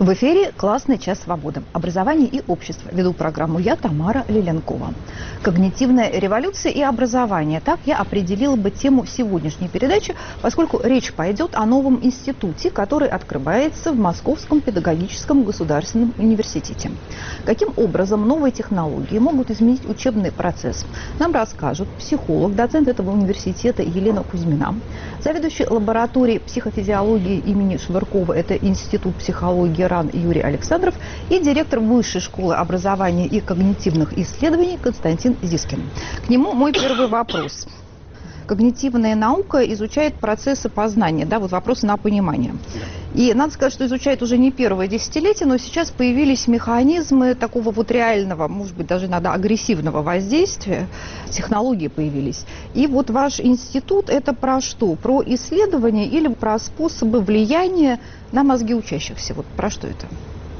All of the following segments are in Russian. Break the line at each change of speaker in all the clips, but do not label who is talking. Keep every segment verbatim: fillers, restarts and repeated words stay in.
В эфире «Классный час свободы». Образование и общество. Веду программу я, Тамара Лиленкова. Когнитивная революция и образование. Так я определила бы тему сегодняшней передачи, поскольку речь пойдет о новом институте, который открывается в Московском педагогическом государственном университете. Каким образом новые технологии могут изменить учебный процесс, нам расскажут психолог, доцент этого университета Елена Кузьмина, заведующий лабораторией психофизиологии имени Швыркова, это Институт психологии РАН Юрий Александров, и директор Высшей школы образования и когнитивных исследований Константин Зискин. К нему мой первый вопрос. Когнитивная наука изучает процессы познания, да, вот вопросы на понимание. И надо сказать, что изучает уже не первое десятилетие, но сейчас появились механизмы такого вот реального, может быть, даже иногда агрессивного воздействия, технологии появились. И вот ваш институт — это про что? Про исследование или про способы влияния на мозги учащихся? Вот про что это?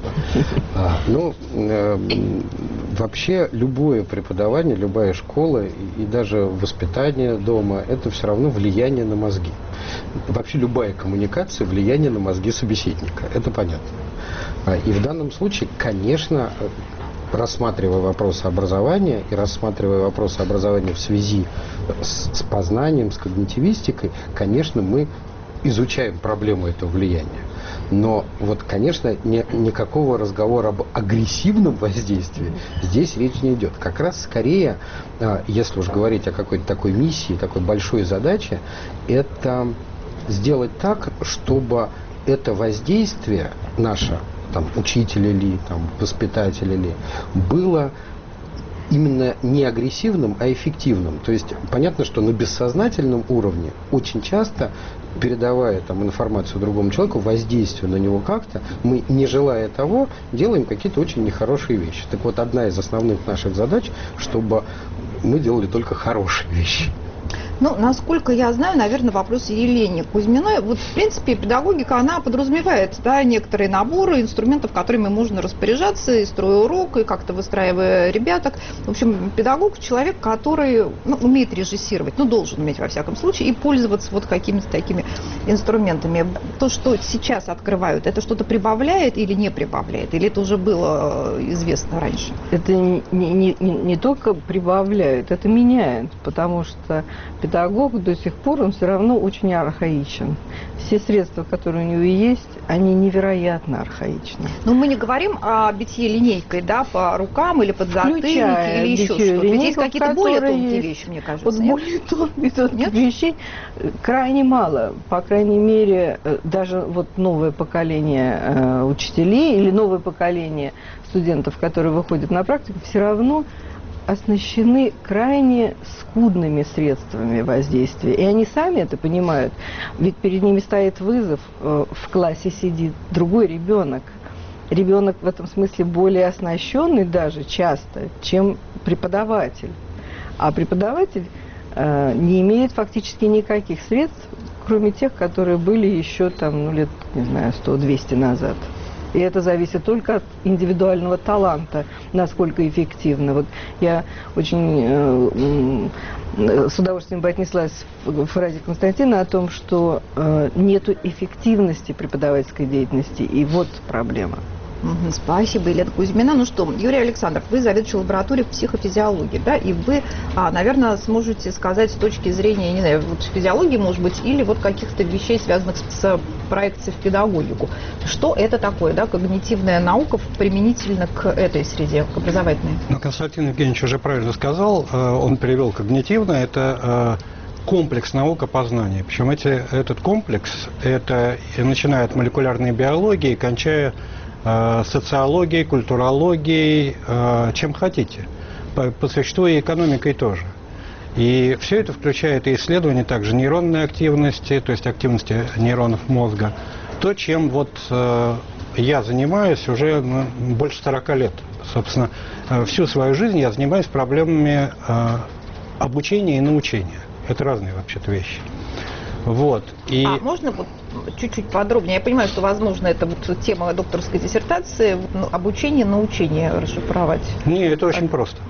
А, ну, э, вообще любое преподавание, любая школа и, и даже воспитание дома – это все равно влияние на мозги. Вообще любая коммуникация – влияние на мозги собеседника. Это понятно. А, и в данном случае, конечно, рассматривая вопросы образования и рассматривая вопросы образования в связи с, с познанием, с когнитивистикой, конечно, мы изучаем проблему этого влияния. Но вот, конечно, ни, никакого разговора об агрессивном воздействии здесь речь не идет. Как раз скорее, если уж говорить о какой-то такой миссии, такой большой задаче, это сделать так, чтобы это воздействие наше, там, учителя ли, там, воспитателя ли, было именно не агрессивным, а эффективным. То есть понятно, что на бессознательном уровне очень часто, передавая там информацию другому человеку, воздействие на него как-то, мы, не желая того, делаем какие-то очень нехорошие вещи. Так вот, одна из основных наших задач, чтобы мы делали только хорошие вещи.
Ну, насколько я знаю, наверное, вопрос Елене Кузьминой. Вот, в принципе, педагогика, она подразумевает, да, некоторые наборы инструментов, которыми можно распоряжаться, и строя урок, и как-то выстраивая ребяток. В общем, педагог – человек, который, ну, умеет режиссировать, ну, должен уметь, во всяком случае, и пользоваться вот какими-то такими инструментами. То, что сейчас открывают, это что-то прибавляет или не прибавляет? Или это уже было известно раньше?
Это не, не, не, не только прибавляет, это меняет, потому что педагог до сих пор, он все равно очень архаичен. Все средства, которые у него есть, они невероятно архаичны.
Но мы не говорим о битье линейкой, да, по рукам или подзатыльнике, или еще что-то. Ведь есть какие-то более тонкие есть... вещи, мне кажется.
Вот более тонкие, тонкие вещей крайне мало. По крайней мере, даже вот новое поколение э, учителей или новое поколение студентов, которые выходят на практику, все равно оснащены крайне скудными средствами воздействия. И они сами это понимают. Ведь перед ними стоит вызов. В классе сидит другой ребенок. Ребенок в этом смысле более оснащенный даже часто, чем преподаватель. А преподаватель э, не имеет фактически никаких средств, кроме тех, которые были еще там, ну, лет, не знаю, сто-двести назад. И это зависит только от индивидуального таланта, насколько эффективно. Вот я очень э, э, с удовольствием бы отнеслась к фразе Константина о том, что э, нету эффективности преподавательской деятельности, и вот проблема.
Спасибо, Елена Кузьмина. Ну что, Юрий Александров, вы заведующий лабораторией психофизиологии, да, и вы, а, наверное, сможете сказать с точки зрения, не знаю, вот физиологии, может быть, или вот каких-то вещей, связанных с проекцией в педагогику. Что это такое, да, когнитивная наука применительно к этой среде, к образовательной?
Ну, Константин Евгеньевич уже правильно сказал, он перевел когнитивно, это комплекс наук о познании. Причем эти, этот комплекс, это начиная от молекулярной биологии, кончая социологией, культурологией, чем хотите. По, по существу и экономикой тоже. И все это включает и исследование также нейронной активности, то есть активности нейронов мозга. То, чем вот я занимаюсь уже ну, больше сорока лет. Собственно, всю свою жизнь я занимаюсь проблемами обучения и научения. Это разные вообще-то вещи. Вот. И...
А можно вот чуть-чуть подробнее? Я понимаю, что, возможно, это вот тема докторской диссертации, ну, обучение, научение расшифровать.
Не, это очень просто.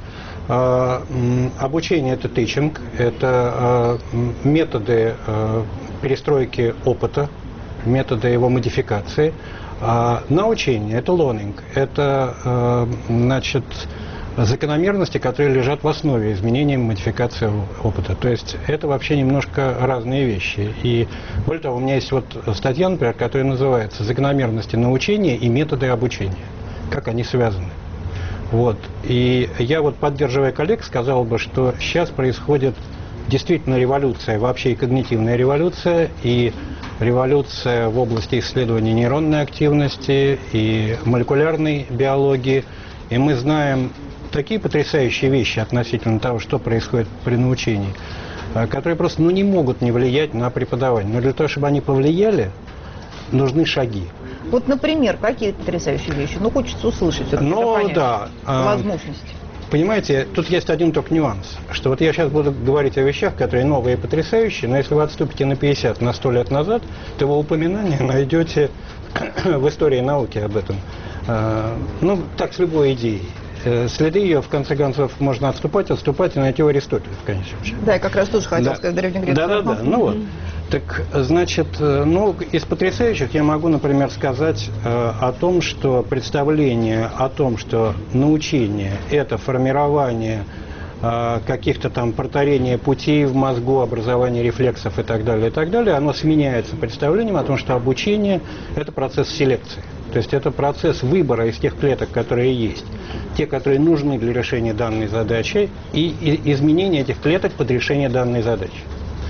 Обучение – это тичинг, это методы перестройки опыта, методы его модификации. А научение – это learning, это, значит, закономерности, которые лежат в основе изменения и модификации опыта. То есть это вообще немножко разные вещи. И более того, у меня есть вот статья, например, которая называется «Закономерности научения и методы обучения». Как они связаны. Вот. И я вот, поддерживая коллег, сказал бы, что сейчас происходит действительно революция, вообще и когнитивная революция, и революция в области исследования нейронной активности и молекулярной биологии. И мы знаем такие потрясающие вещи относительно того, что происходит при научении, которые просто ну, не могут не влиять на преподавание. Но для того, чтобы они повлияли, нужны шаги.
Вот, например, какие потрясающие вещи? Ну, хочется услышать все-таки,
ну,
понять
да,
возможности.
Понимаете, тут есть один только нюанс, что вот я сейчас буду говорить о вещах, которые новые и потрясающие, но если вы отступите на пятьдесят, на сто лет назад, то вы упоминание найдете в истории науки об этом. Ну, так с любой идеей. Следы ее, в конце концов, можно отступать, отступать и найти у Аристотеля, в конечном счете.
Да, я как раз тоже хотел
да.
сказать, Древней Греции.
Да, да, да. Ну вот. Так, значит, ну, из потрясающих я могу, например, сказать э, о том, что представление о том, что научение – это формирование э, каких-то там протарения путей в мозгу, образование рефлексов и так далее, и так далее, оно сменяется представлением о том, что обучение – это процесс селекции. То есть это процесс выбора из тех клеток, которые есть, те, которые нужны для решения данной задачи, и, и изменения этих клеток под решение данной задачи.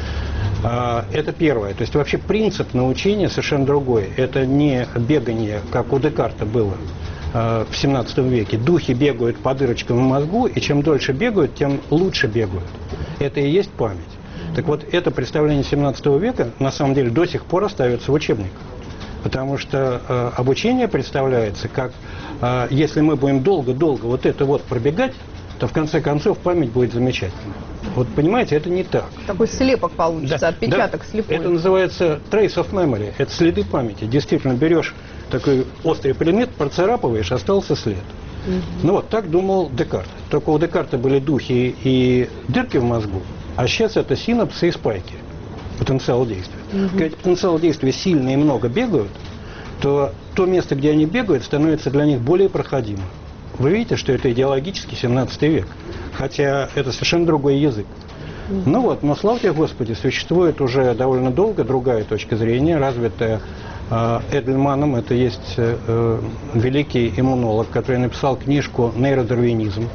Это первое. То есть вообще принцип научения совершенно другой. Это не бегание, как у Декарта было в семнадцатом веке. Духи бегают по дырочкам в мозгу, и чем дольше бегают, тем лучше бегают. Это и есть память. Так вот, это представление семнадцатого века на самом деле до сих пор остается в учебниках. Потому что э, обучение представляется как, э, если мы будем долго-долго вот это вот пробегать, то в конце концов память будет замечательной. Вот понимаете, это не так.
Такой слепок получится, да, отпечаток
да.
слепой.
Это называется trace of memory, это следы памяти. Действительно, берешь такой острый предмет, процарапываешь, остался след. Mm-hmm. Ну вот, так думал Декарт. Только у Декарта были духи и дырки в мозгу, а сейчас это синапсы и спайки. Потенциал действия. Mm-hmm. Когда потенциал действия сильно и много бегают, то то место, где они бегают, становится для них более проходимым. Вы видите, что это идеологический семнадцатый век, хотя это совершенно другой язык. Mm-hmm. Ну вот, но слава тебе, Господи, существует уже довольно долго другая точка зрения, развитая э, Эдельманом. Это есть э, великий иммунолог, который написал книжку «Нейродарвинизм».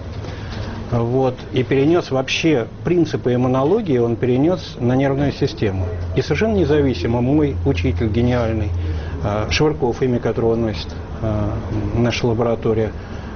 Вот, и перенес вообще принципы иммунологии, он перенес на нервную систему. И совершенно независимо мой учитель гениальный, Швырков, имя которого носит наша лаборатория,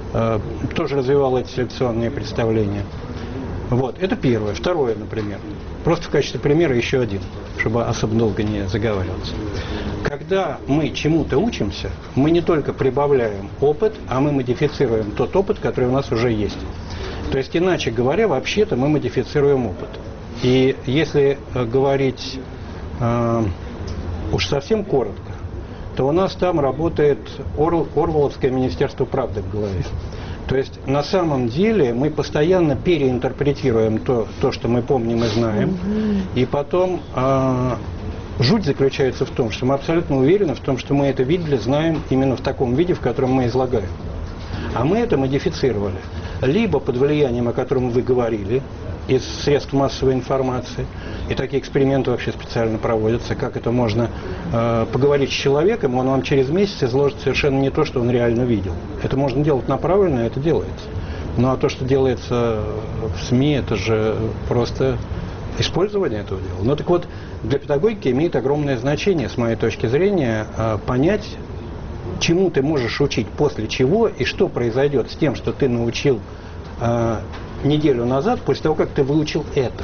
тоже развивал эти селекционные представления. Вот, это первое. Второе, например. Просто в качестве примера еще один, чтобы особо долго не заговариваться. Когда мы чему-то учимся, мы не только прибавляем опыт, а мы модифицируем тот опыт, который у нас уже есть. То есть, иначе говоря, вообще-то мы модифицируем опыт. И если э, говорить э, уж совсем коротко, то у нас там работает Ор, Орвелловское Министерство правды в голове. То есть, на самом деле, мы постоянно переинтерпретируем то, то что мы помним и знаем, mm-hmm. и потом э, жуть заключается в том, что мы абсолютно уверены в том, что мы это видели, знаем именно в таком виде, в котором мы излагаем. А мы это модифицировали. Либо под влиянием, о котором вы говорили, из средств массовой информации, и такие эксперименты вообще специально проводятся, как это можно э, поговорить с человеком, он вам через месяц изложит совершенно не то, что он реально видел. Это можно делать направленно, это делается. Ну а то, что делается в СМИ, это же просто использование этого дела. Ну так вот, для педагогики имеет огромное значение, с моей точки зрения, э, понять, чему ты можешь учить, после чего, и что произойдет с тем, что ты научил э, неделю назад, после того, как ты выучил это.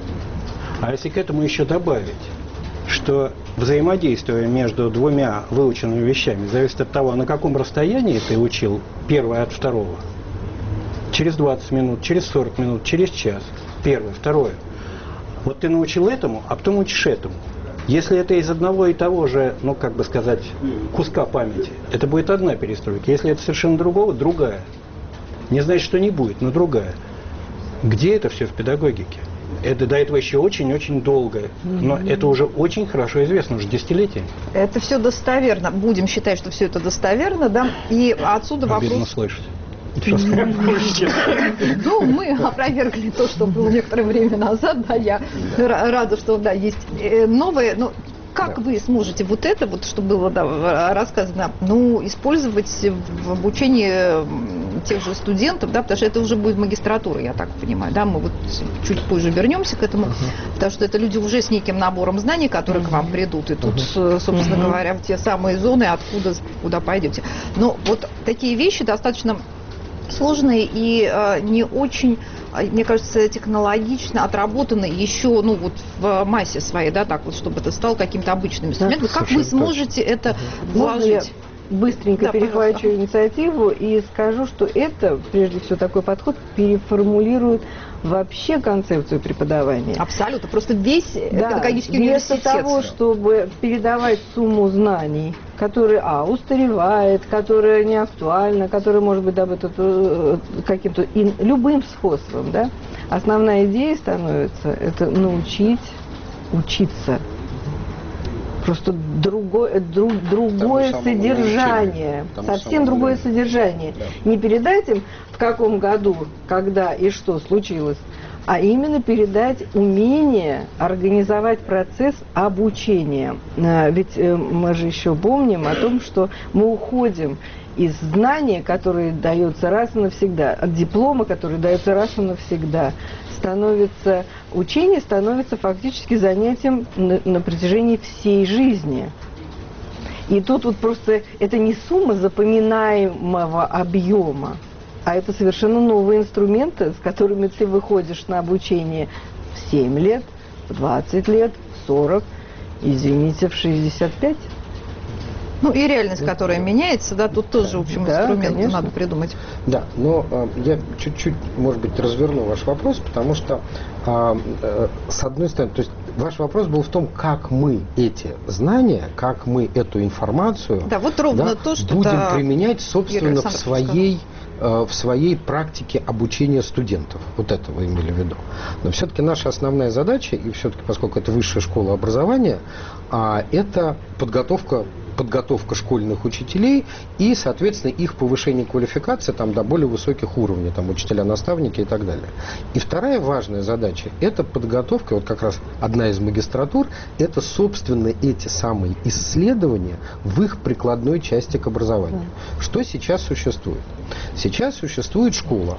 А если к этому еще добавить, что взаимодействие между двумя выученными вещами зависит от того, на каком расстоянии ты учил первое от второго, через двадцать минут, через сорок минут, через час, первое, второе. Вот ты научил этому, а потом учишь этому. Если это из одного и того же, ну, как бы сказать, куска памяти, это будет одна перестройка. Если это совершенно другого, другая. Не значит, что не будет, но другая. Где это все в педагогике? Это до этого еще очень-очень долго. Но mm-hmm. это уже очень хорошо известно, уже десятилетия.
Это все достоверно. Будем считать, что все это достоверно, да? И отсюда вопрос...
Обидно слышать.
Ну, мы опровергли то, что было некоторое время назад, да, я рада, что, да, есть новые, но как вы сможете вот это, вот, что было, да, рассказано, ну, использовать в обучении тех же студентов, да, потому что это уже будет магистратура, я так понимаю, да, мы вот чуть позже вернемся к этому, uh-huh. потому что это люди уже с неким набором знаний, которые uh-huh. к вам придут, и тут, uh-huh. собственно uh-huh. говоря, те самые зоны, откуда, куда пойдете. Но вот такие вещи достаточно сложные и э, не очень, мне кажется, технологично отработаны еще, ну, вот в массе своей, да, так вот, чтобы это стало каким-то обычным инструментом. Да, как вы сможете точно. это вложить?
Быстренько да, перехвачу пожалуйста. инициативу и скажу, что это, прежде всего, такой подход переформулирует вообще концепцию преподавания.
Абсолютно. Просто весь да, педагогический
университет.
Вместо
того, чтобы передавать сумму знаний, которая, а, устаревает, которая не актуальна, которая может быть добыта каким-то любым способом, да, основная идея становится это научить учиться. Просто другое, друг, другое содержание, совсем другое содержание. Да. Не передать им, в каком году, когда и что случилось, а именно передать умение организовать процесс обучения. Ведь мы же еще помним о том, что мы уходим из знания, которое дается раз и навсегда, от диплома, который дается раз и навсегда, становится, учение становится фактически занятием на, на протяжении всей жизни. И тут вот просто это не сумма запоминаемого объема, а это совершенно новые инструменты, с которыми ты выходишь на обучение в семь лет, в двадцать лет, в сорок, извините, в шестьдесят пять.
Ну и реальность, которая меняется, да, тут тоже, в общем, да, инструменты конечно. надо придумать.
Да, но э, я чуть-чуть, может быть, разверну ваш вопрос, потому что, э, э, с одной стороны, то есть ваш вопрос был в том, как мы эти знания, как мы эту информацию
да, вот ровно
да,
то, что
будем
да,
применять, собственно, в своей, э, в своей практике обучения студентов. Вот это вы имели в виду. Но все-таки наша основная задача, и все-таки, поскольку это высшая школа образования, э, это подготовка подготовка школьных учителей и, соответственно, их повышение квалификации там, до более высоких уровней, там, учителя, наставники и так далее. И вторая важная задача – это подготовка, вот как раз одна из магистратур, это, собственно, эти самые исследования в их прикладной части к образованию. Что сейчас существует? Сейчас существует школа,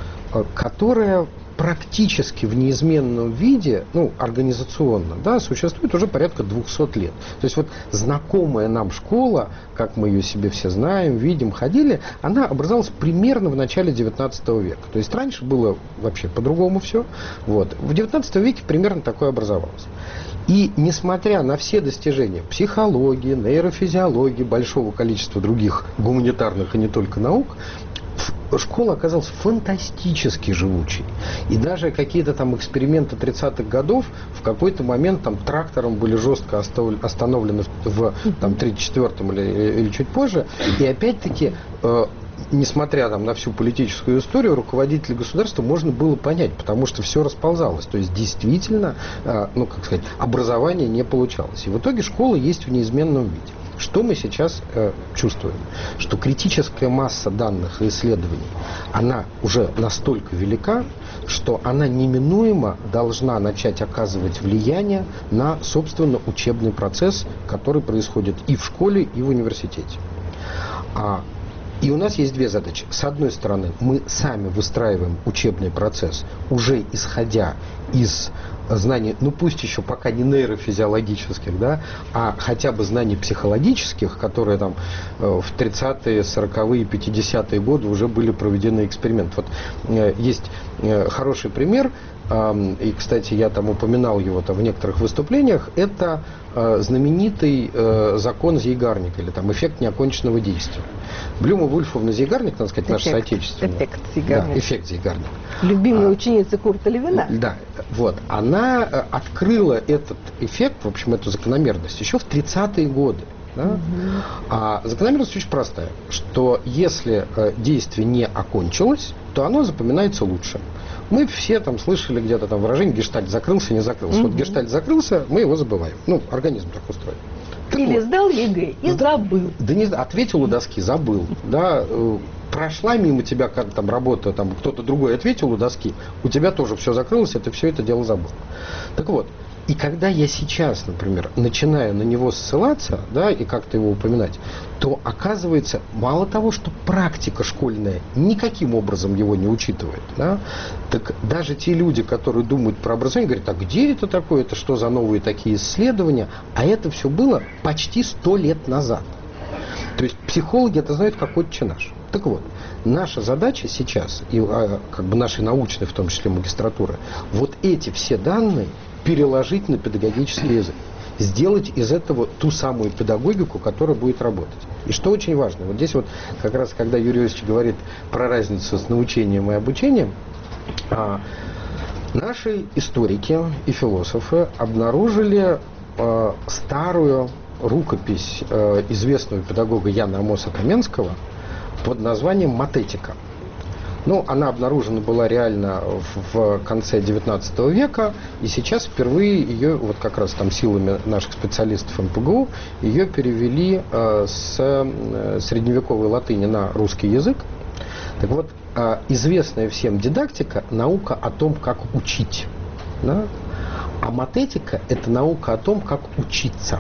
которая практически в неизменном виде, ну, организационно, да, существует уже порядка двухсот лет. То есть вот знакомая нам школа, как мы ее себе все знаем, видим, ходили, она образовалась примерно в начале девятнадцатого века. То есть раньше было вообще по-другому все. Вот. В девятнадцатом веке примерно такое образовалось. И несмотря на все достижения психологии, нейрофизиологии, большого количества других гуманитарных и не только наук, школа оказалась фантастически живучей. И даже какие-то там эксперименты тридцатых годов в какой-то момент там трактором были жестко остановлены в там, тридцать четвёртом или, или чуть позже. И опять-таки, э, несмотря там, на всю политическую историю, руководителей государства можно было понять, потому что все расползалось. То есть действительно, э, ну как сказать, образование не получалось. И в итоге школа есть в неизменном виде. Что мы сейчас э, чувствуем? Что критическая масса данных и исследований, она уже настолько велика, что она неминуемо должна начать оказывать влияние на, собственно, учебный процесс, который происходит и в школе, и в университете. А, и у нас есть две задачи. С одной стороны, мы сами выстраиваем учебный процесс, уже исходя из знаний, ну пусть еще пока не нейрофизиологических, да, а хотя бы знаний психологических, которые там в тридцатые, сороковые, пятидесятые годы уже были проведены эксперименты. Вот э, есть э, хороший пример, э, и, кстати, я там упоминал его там в некоторых выступлениях, это э, знаменитый э, закон Зейгарника, или там эффект неоконченного действия. Блюма Вульфовна Зейгарник, надо сказать, наша соотечественная.
Эффект Зейгарник.
Да, эффект Зейгарник.
Любимая а, ученица Курта Левина.
Да, вот. Она открыла этот эффект, в общем, эту закономерность еще в тридцатые годы. Да? Угу. А закономерность очень простая, что если действие не окончилось, то оно запоминается лучше. Мы все там слышали где-то там выражение «гештальт закрылся, не закрылся». Mm-hmm. Вот гештальт закрылся, мы его забываем. Ну, организм так устроен. Так
Или
вот,
сдал ЕГЭ и забыл.
Да не ответил у доски, забыл. Да, прошла мимо тебя как там работа, там кто-то другой ответил у доски, у тебя тоже все закрылось, и ты все это дело забыл. Так вот, и когда я сейчас, например, начинаю на него ссылаться, да, и как-то его упоминать, то оказывается, мало того, что практика школьная никаким образом его не учитывает, да, так даже те люди, которые думают про образование, говорят, а где это такое, это что за новые такие исследования, а это все было почти сто лет назад. То есть психологи это знают как отче наш. Так вот, наша задача сейчас, и как бы нашей научной, в том числе магистратуры, вот эти все данные переложить на педагогический язык. Сделать из этого ту самую педагогику, которая будет работать. И что очень важно, вот здесь вот как раз, когда Юрий Иосифович говорит про разницу с научением и обучением, а, наши историки и философы обнаружили а, старую рукопись а, известного педагога Яна Амоса Каменского под названием «Матетика». Ну, она обнаружена была реально в, в конце девятнадцатого века, и сейчас впервые ее, вот как раз там силами наших специалистов эм пэ гэ у, ее перевели э, с э, средневековой латыни на русский язык. Так вот, э, известная всем дидактика – наука о том, как учить. Да? А матетика – это наука о том, как учиться.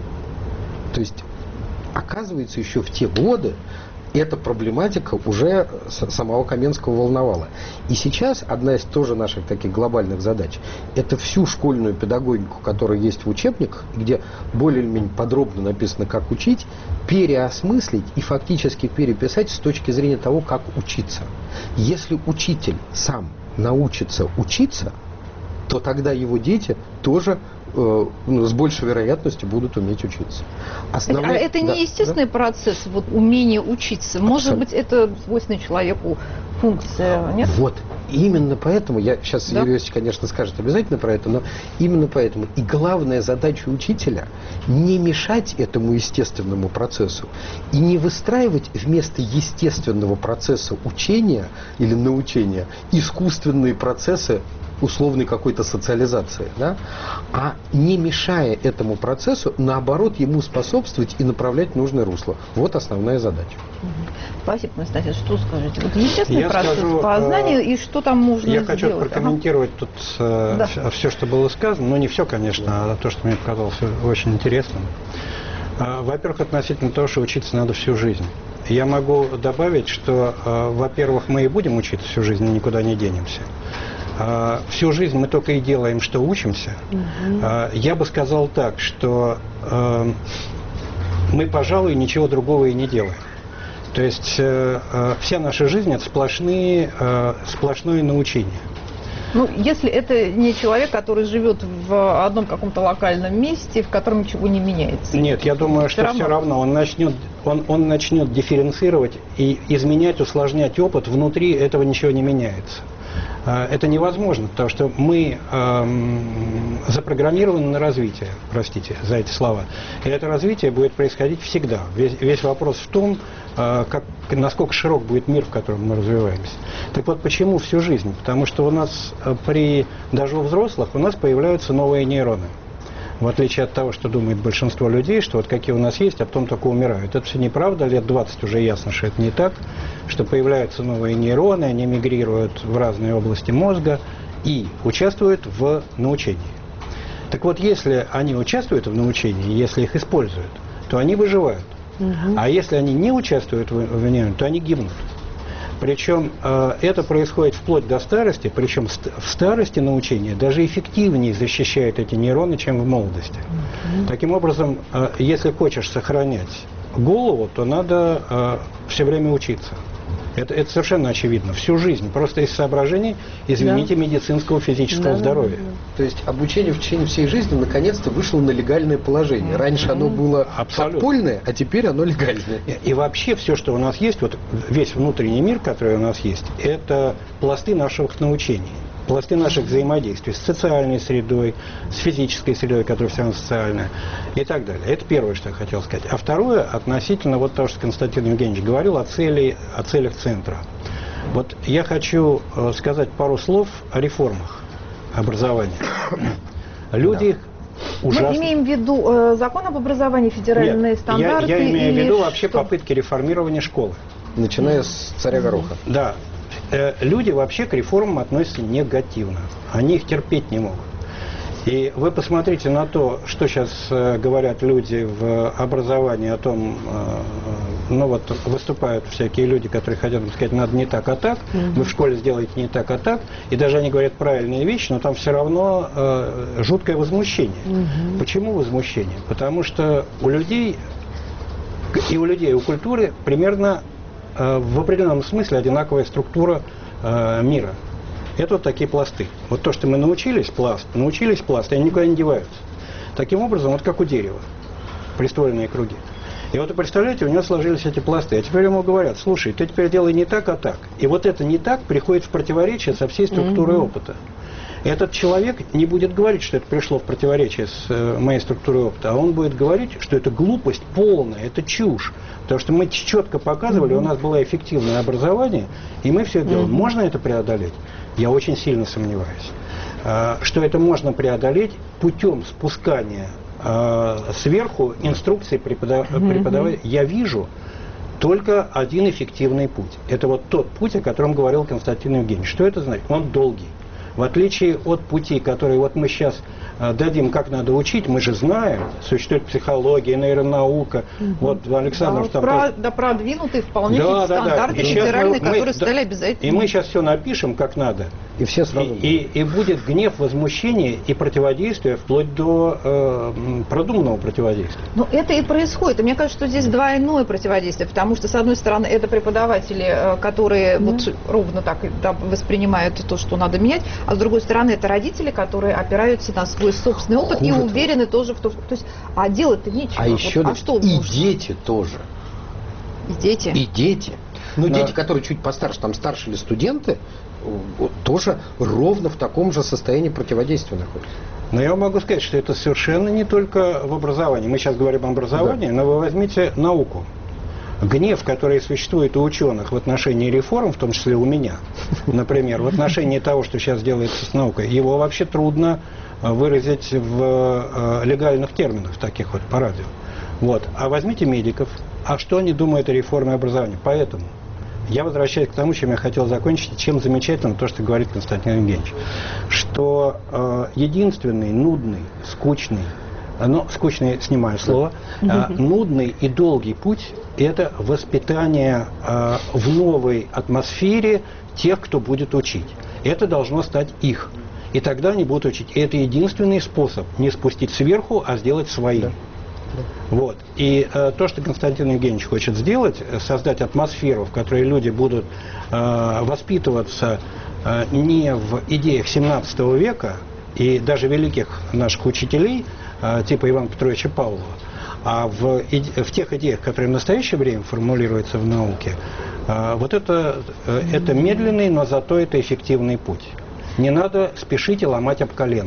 То есть, оказывается, еще в те годы эта проблематика уже самого Каменского волновала. И сейчас одна из тоже наших таких глобальных задач – это всю школьную педагогику, которая есть в учебниках, где более-менее подробно написано, как учить, переосмыслить и фактически переписать с точки зрения того, как учиться. Если учитель сам научится учиться, то тогда его дети тоже э, с большей вероятностью будут уметь учиться.
Основной... А это не
да,
естественный
да?
процесс, вот умение учиться. Может
Абсолютно.
быть, это свойственная человеку функция, нет?
Вот. Именно поэтому, я сейчас
да?
Юрий Иосифович, конечно, скажет обязательно про это, но именно поэтому и главная задача учителя не мешать этому естественному процессу и не выстраивать вместо естественного процесса учения или научения искусственные процессы условной какой-то социализации, да? А не мешая этому процессу, наоборот, ему способствовать и направлять в нужное русло. Вот основная задача.
Спасибо, Анастасия. Что скажете? Вот естественный
я
процесс
скажу,
познания, и что там можно
я
сделать?
Я хочу прокомментировать ага. тут э,
да.
все, все, что было сказано, но не все, конечно, а то, что мне показалось очень интересным. Э, во-первых, относительно того, что учиться надо всю жизнь. Я могу добавить, что, э, во-первых, мы и будем учиться всю жизнь, и никуда не денемся. Uh, всю жизнь мы только и делаем, что учимся. Uh-huh. uh, я бы сказал так, что uh, мы, пожалуй, ничего другого и не делаем. То есть uh, uh, вся наша жизнь – это сплошные, uh, сплошное научение.
Ну, если это не человек, который живет в одном каком-то локальном месте, в котором ничего не меняется.
Нет, я думаю, что все равно он начнет, он, он начнет дифференцировать и изменять, усложнять опыт, внутри этого ничего не меняется. Это невозможно, потому что мы эм, запрограммированы на развитие, простите за эти слова. И это развитие будет происходить всегда. Весь, весь вопрос в том, э, как, насколько широк будет мир, в котором мы развиваемся. Так вот, почему всю жизнь? Потому что у нас при, даже у взрослых у нас появляются новые нейроны. В отличие от того, что думает большинство людей, что вот какие у нас есть, а потом только умирают. Это все неправда, лет двадцать уже ясно, что это не так, что появляются новые нейроны, они мигрируют в разные области мозга и участвуют в научении. Так вот, если они участвуют в научении, если их используют, то они выживают. Угу. А если они не участвуют в научении, то они гибнут. Причем э, это происходит вплоть до старости, причем в старости научение даже эффективнее защищает эти нейроны, чем в молодости. Mm-hmm. Таким образом, э, если хочешь сохранять голову, то надо э, все время учиться. Это, это совершенно очевидно. Всю жизнь. Просто из соображений, извините, да. медицинского, физического да, здоровья. Да, да.
То есть обучение в течение всей жизни наконец-то вышло на легальное положение. Раньше оно было Абсолютно. подпольное, а теперь оно легальное.
И, и вообще все, что у нас есть, вот весь внутренний мир, который у нас есть, это пласты наших научений. Пласты наших взаимодействий с социальной средой, с физической средой, которая все равно социальная, и так далее. Это первое, что я хотел сказать. А второе, относительно вот того, что Константин Евгеньевич говорил о, цели, о целях центра. Вот я хочу сказать пару слов о реформах образования. Люди
да.
ужасно...
Мы имеем в виду э, закон об образовании, федеральные
Нет,
стандарты?
Я, я имею в виду вообще
что?
попытки реформирования школы.
Начиная mm-hmm. с царя Гороха.
Да. Э, люди вообще к реформам относятся негативно. Они их терпеть не могут. И вы посмотрите на то, что сейчас э, говорят люди в образовании о том, э, ну вот выступают всякие люди, которые хотят сказать, надо не так, а так, mm-hmm. вы в школе сделаете не так, а так, и даже они говорят правильные вещи, но там все равно э, жуткое возмущение. Mm-hmm. Почему возмущение? Потому что у людей, и у людей, и у культуры примерно э, в определенном смысле одинаковая структура э, мира. Это вот такие пласты. Вот то, что мы научились, пласт, научились пласт, и они никуда не деваются. Таким образом, вот как у дерева, приствольные круги. И вот вы представляете, у него сложились эти пласты. А теперь ему говорят, слушай, ты теперь делай не так, а так. И вот это не так приходит в противоречие со всей структурой mm-hmm. опыта. Этот человек не будет говорить, что это пришло в противоречие с э, моей структурой опыта, а он будет говорить, что это глупость полная, это чушь. Потому что мы четко показывали, mm-hmm. у нас было эффективное образование, и мы все делаем. Mm-hmm. Можно это преодолеть? Я очень сильно сомневаюсь, что это можно преодолеть путем спускания сверху инструкций преподавателя. Mm-hmm. Я вижу только один эффективный путь. Это вот тот путь, о котором говорил Константин Евгеньевич. Что это значит? Он долгий. В отличие от путей, которые вот мы сейчас дадим, как надо учить, мы же знаем, существует психология, нейронаука. Угу. Вот Александр...
Да,
там,
про, да, продвинутые вполне
да, да,
стандарты
да.
федеральные,
мы,
которые
мы,
стали
да,
обязательными.
И мы сейчас все напишем, как надо.
И все сразу.
И, и, и будет гнев, возмущение и противодействие, вплоть до э, продуманного противодействия.
Ну, это и происходит. И мне кажется, что здесь двойное противодействие, потому что, с одной стороны, это преподаватели, которые mm. вот ровно так да, воспринимают то, что надо менять, а с другой стороны, это родители, которые опираются на свой собственный опыт Хуже и уверены того. тоже в том, то есть, а делать-то нечего.
А еще
вот,
да,
а что
и
нужно?
Дети тоже.
И дети.
И дети. Ну,
Но...
дети, которые чуть постарше, там старше или студенты, тоже ровно в таком же состоянии противодействия находятся.
Но я могу сказать, что это совершенно не только в образовании. Мы сейчас говорим об образовании, да. но вы возьмите науку. Гнев, который существует у ученых в отношении реформ, в том числе у меня, например, в отношении того, что сейчас делается с наукой, его вообще трудно выразить в легальных терминах, таких вот по радио. Вот. А возьмите медиков. А что они думают о реформе образования? Поэтому я возвращаюсь к тому, чем я хотел закончить, чем замечательно то, что говорит Константин Евгеньевич, что э, единственный нудный, скучный, но скучный, снимаю слово, э, нудный и долгий путь – это воспитание э, в новой атмосфере тех, кто будет учить. Это должно стать их. И тогда они будут учить. И это единственный способ не спустить сверху, а сделать своим. Да. Вот. И э, то, что Константин Евгеньевич хочет сделать, создать атмосферу, в которой люди будут э, воспитываться э, не в идеях семнадцатого века и даже великих наших учителей, э, типа Ивана Петровича Павлова, а в, в тех идеях, которые в настоящее время формулируются в науке, э, вот это, э, это медленный, но зато это эффективный путь. Не надо спешить и ломать об колено.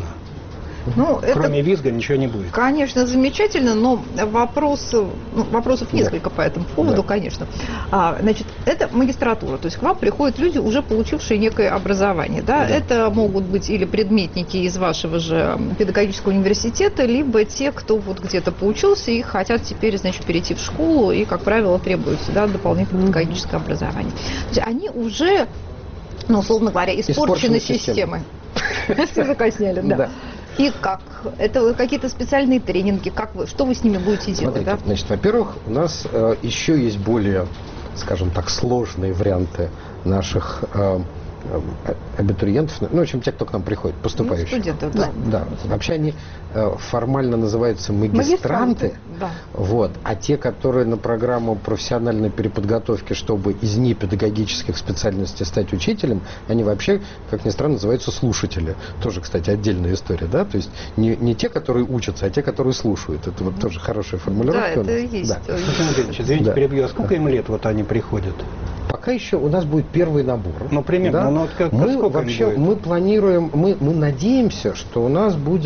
Ну,
Кроме
это,
визга ничего не будет.
Конечно, замечательно, но вопрос, ну, вопросов несколько да. по этому поводу, да. конечно. А, значит, это магистратура, то есть к вам приходят люди, уже получившие некое образование. Да? Да. Это могут быть или предметники из вашего же педагогического университета, либо те, кто вот где-то поучился и хотят теперь, значит, перейти в школу, и, как правило, требуется да, дополнительное педагогическое образование. То есть они уже, ну, условно говоря, испорчены системой. Все закосняли, да. И как? Это какие-то специальные тренинги? Как вы, что вы с ними будете делать?
Смотрите,
да?
Значит, во-первых, у нас э, еще есть более, скажем так, сложные варианты наших э, э, абитуриентов, ну, в общем, те, кто к нам приходит, поступающих.
Ну, студентов, да.
Да. Вообще они э, формально называются магистранты, магистранты
да.
вот, а те, которые на программу профессиональной переподготовки, чтобы из непедагогических специальностей стать учителем, они вообще, как ни странно, называются слушатели. Тоже, кстати, отдельная история, да, то есть не, не те, которые учатся, а те, которые слушают. Это вот тоже хорошая формулировка.
Да, это есть. Да.
Извините, да. перебью, а сколько им лет вот они приходят?
Пока еще у нас будет первый набор.
Ну, примерно.
Да?
Ну, вот как,
мы
сколько
вообще, мы планируем, мы, мы надеемся, что у нас будет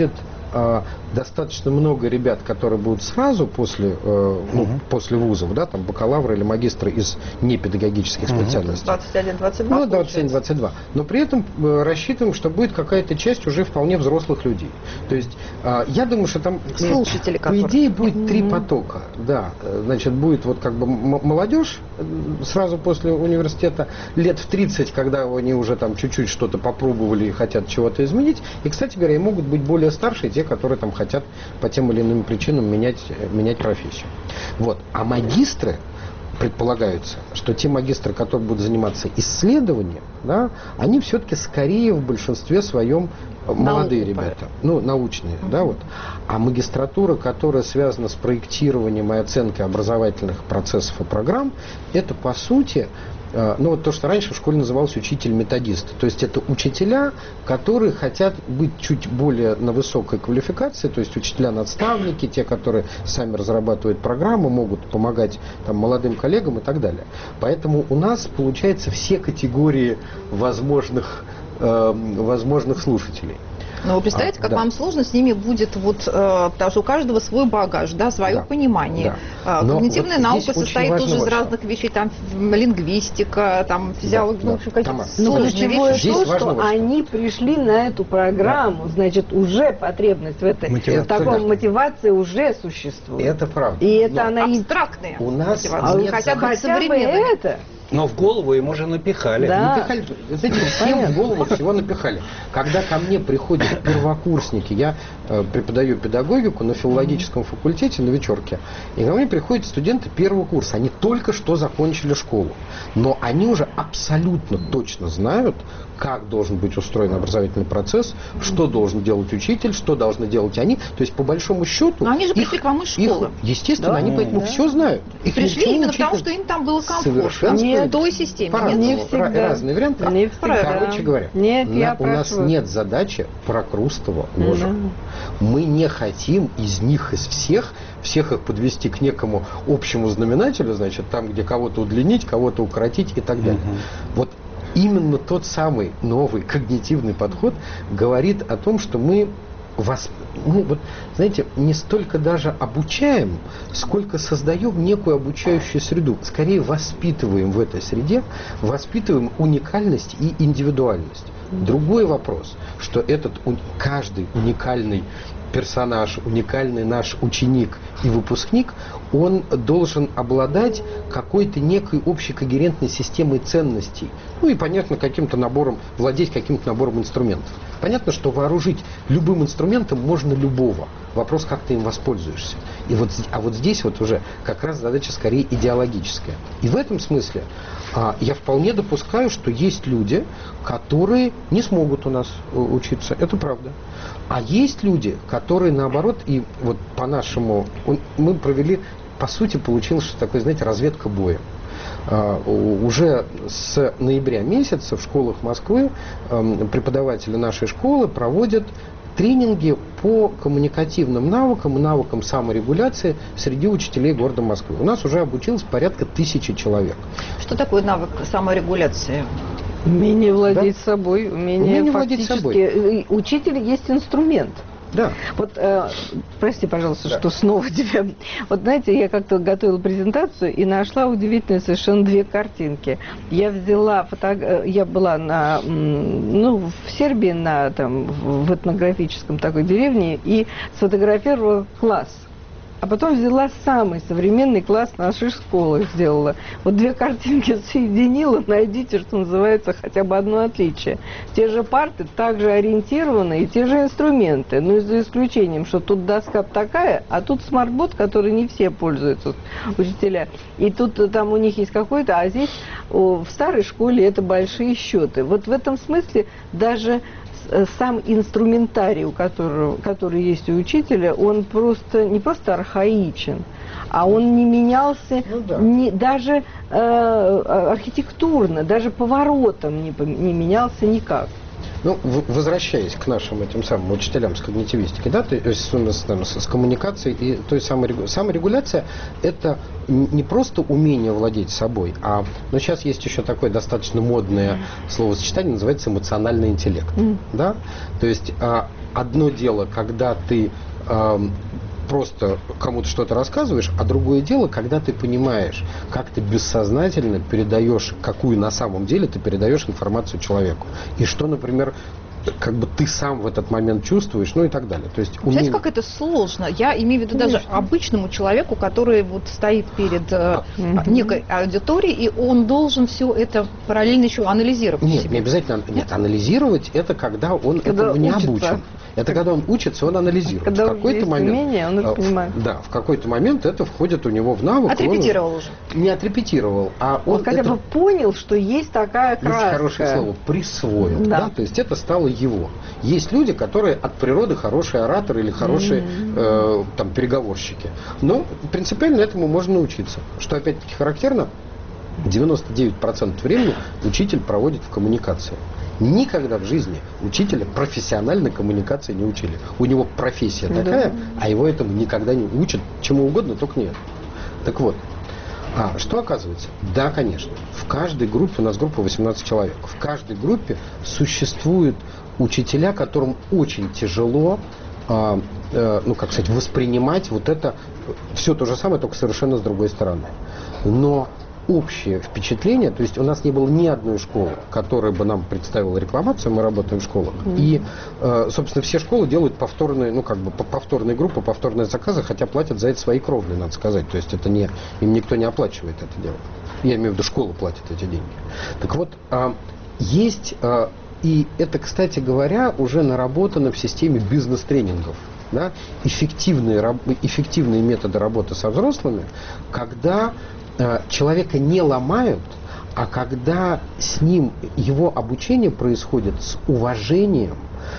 э, достаточно много ребят, которые будут сразу после, э, ну, угу. после вузов, да, там бакалавры или магистры из непедагогических угу. специальностей.
двадцать один двадцать два.
Ну, двадцать один двадцать два. Но при этом э, рассчитываем, что будет какая-то часть уже вполне взрослых людей. То есть э, я думаю, что там
слушатели,
по
которые...
идее будет угу. три потока. Да, значит, будет вот как бы молодежь сразу после университета, лет в тридцать, когда они уже там чуть-чуть что-то попробовали и хотят чего-то изменить. И, кстати говоря, и могут быть более старшие, те, которые там хотят по тем или иным причинам менять, менять профессию. Вот. А магистры, предполагается, что те магистры, которые будут заниматься исследованием, да, они все-таки скорее в большинстве своем молодые Наука. ребята, ну, научные, uh-huh. да, вот. А магистратура, которая связана с проектированием и оценкой образовательных процессов и программ, это, по сути, ну, вот то, что раньше в школе называлось учитель-методист. То есть это учителя, которые хотят быть чуть более на высокой квалификации, то есть учителя-наставники, те, которые сами разрабатывают программы, могут помогать там, молодым коллегам и так далее. Поэтому у нас, получается, все категории возможных, э, возможных слушателей.
Но вы представляете,
а,
как
да.
вам сложно с ними будет, вот, э, потому что у каждого свой багаж, да, свое да. понимание.
Да.
Э, когнитивная
вот
наука состоит тоже из разных вещей, там лингвистика, там физиология, да, ну, в общем, какие-то сложные вещи.
Здесь то, что важно. Они пришли на эту программу, да. значит, уже потребность в этой, в такой мотивации уже существует.
Это правда.
И это
Но
она
абстрактная
у нас
мотивация,
нет
хотя бы
хотя бы это.
Но в голову им уже напихали.
Да.
Напихали. Знаете, всем в голову всего напихали. Когда ко мне приходят первокурсники, я э, преподаю педагогику на филологическом факультете на вечерке, и ко мне приходят студенты первого курса. Они только что закончили школу, но они уже абсолютно точно знают, как должен быть устроен образовательный процесс, что должен делать учитель, что должны делать они. То есть, по большому счету...
Но они же пришли
их,
к вам из школы.
Их, естественно,
да,
они поэтому
да.
все знают. Их
пришли именно
учитель...
потому, что им там было комфортно.
Нет.
В той системе.
По-разному.
Не всегда.
Разные варианты.
Не всегда.
Короче говоря,
нет,
на,
я
у нас
прошу.
нет задачи прокрустово ложа. Mm-hmm. Мы не хотим из них, из всех, всех их подвести к некому общему знаменателю, значит, там, где кого-то удлинить, кого-то укоротить и так далее. Mm-hmm. Вот именно тот самый новый когнитивный подход говорит о том, что мы вас, мы, вот, знаете, не столько даже обучаем, сколько создаем некую обучающую среду. Скорее воспитываем в этой среде, воспитываем уникальность и индивидуальность. Другой вопрос, что этот каждый уникальный персонаж, уникальный наш ученик и выпускник, он должен обладать какой-то некой общей когерентной системой ценностей. Ну и, понятно, каким-то набором, владеть каким-то набором инструментов. Понятно, что вооружить любым инструментом можно любого. Вопрос, как ты им воспользуешься. И вот, а вот здесь вот уже как раз задача скорее идеологическая. И в этом смысле а, я вполне допускаю, что есть люди, которые не смогут у нас учиться. Это правда. А есть люди, которые наоборот, и вот по-нашему, мы провели, по сути, получилось, что такое, знаете, разведка боя. Uh, уже с ноября месяца в школах Москвы um, преподаватели нашей школы проводят тренинги по коммуникативным навыкам и навыкам саморегуляции среди учителей города Москвы. У нас уже обучилось порядка тысячи человек.
Что такое навык саморегуляции?
Умение владеть
да?
собой, умение,
умение
фактически...
владеть собой.
Учитель есть инструмент.
Да.
Вот, э, прости, пожалуйста,
да.
что снова тебя... Вот знаете, я как-то готовила презентацию и нашла удивительные совершенно две картинки. Я взяла фото... Я была на, ну, в Сербии, на, там, в этнографическом такой деревне, и сфотографировала класс. А потом взяла самый современный класс нашей школы, сделала. Вот две картинки соединила, найдите, что называется, хотя бы одно отличие. Те же парты также ориентированы и те же инструменты, но за исключением, что тут доска такая, а тут смартбот, который не все пользуются, учителя. И тут там у них есть какой-то, а здесь о, в старой школе это большие счеты. Вот в этом смысле даже... сам инструментарий, у которого, который есть у учителя, он просто не просто архаичен, а он не менялся, ну, да. не, даже э, архитектурно, даже поворотом не, не менялся никак.
Ну, возвращаясь к нашим этим самым учителям с когнитивистикой, да, то есть с, там, с, с коммуникацией и той самой саморегуляция, это не просто умение владеть собой, а, ну, сейчас есть еще такое достаточно модное словосочетание, называется эмоциональный интеллект, mm. да, то есть а, одно дело, когда ты э, просто кому-то что-то рассказываешь, а другое дело, когда ты понимаешь, как ты бессознательно передаешь, какую на самом деле ты передаешь информацию человеку. И что, например, как бы ты сам в этот момент чувствуешь, ну и так далее. То есть
Знаете,
умение...
как это сложно? Я имею в виду даже обычному человеку, который вот стоит перед э, некой аудиторией, и он должен все это параллельно еще анализировать.
Нет,
себе.
не обязательно. Нет, анализировать это когда он
Когда
этому не
учится.
обучен. Это когда он учится, он анализирует.
Когда
в какой-то
есть
момент,
умение, он их понимает.
Да, в какой-то момент это входит у него в навык.
Отрепетировал уже.
Не отрепетировал, а он,
Он хотя
это...
бы понял, что есть такая краска.
Есть хорошее слово, присвоил.
Да.
Да. То есть это стало его. Есть люди, которые от природы хорошие ораторы или хорошие mm-hmm. э, там, переговорщики. Но принципиально этому можно научиться. Что опять-таки характерно, девяносто девять процентов времени учитель проводит в коммуникации. Никогда в жизни учителя профессиональной коммуникации не учили. У него профессия такая, да. а его этому никогда не учат. Чему угодно, только не это. Так вот. А что оказывается? Да, конечно. В каждой группе, у нас группа восемнадцать человек, в каждой группе существуют учителя, которым очень тяжело, э, э, ну, как сказать, воспринимать вот это, все то же самое, только совершенно с другой стороны. Но общее впечатление, то есть у нас не было ни одной школы, которая бы нам представила рекламацию, мы работаем в школах, mm-hmm. и, э, собственно, все школы делают повторные, ну, как бы повторные группы, повторные заказы, хотя платят за это свои кровные, надо сказать, то есть это не, им никто не оплачивает это дело. Я имею в виду, школа платит эти деньги. Так вот, э, есть, э, и это, кстати говоря, уже наработано в системе бизнес-тренингов. Да? Эффективные, эффективные методы работы со взрослыми, когда человека не ломают, а когда с ним его обучение происходит с уважением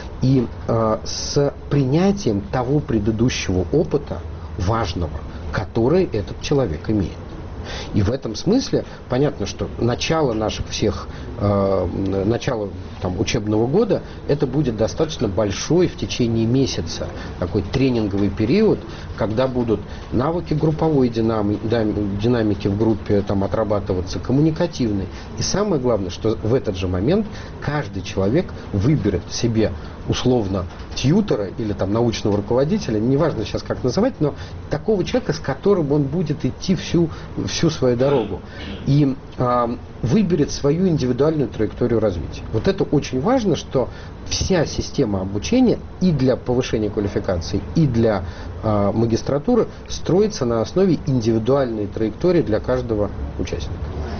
и э, с принятием того предыдущего опыта важного, который этот человек имеет. И в этом смысле понятно, что начало наших всех, э, начало там, учебного года, это будет достаточно большой в течение месяца такой тренинговый период, когда будут навыки групповой динами, динамики в группе там, отрабатываться, коммуникативные. И самое главное, что в этот же момент каждый человек выберет себе условно тьютера или там научного руководителя, неважно сейчас как называть, но такого человека, с которым он будет идти всю, всю свою дорогу. И э, выберет свою индивидуальную траекторию развития. Вот это очень важно, что вся система обучения и для повышения квалификации, и для э, магистратуры строится на основе индивидуальной траектории для каждого участника.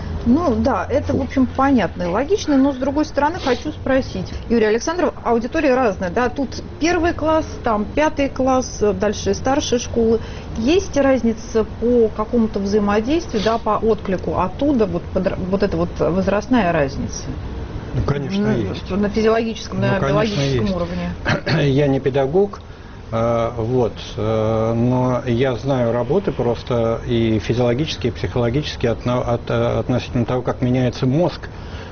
Ну да, это, в общем, понятно и логично, но с другой стороны хочу спросить. Юрий Александров, аудитория разная, да, тут первый класс, там пятый класс, дальше старшие школы. Есть разница по какому-то взаимодействию, да, по отклику оттуда, вот, под, вот эта вот возрастная разница?
Ну, конечно,
на,
есть.
На физиологическом,
ну,
на биологическом
есть.
уровне.
Я не педагог. Вот, но я знаю работы просто и физиологически, и психологически от, от, относительно того, как меняется мозг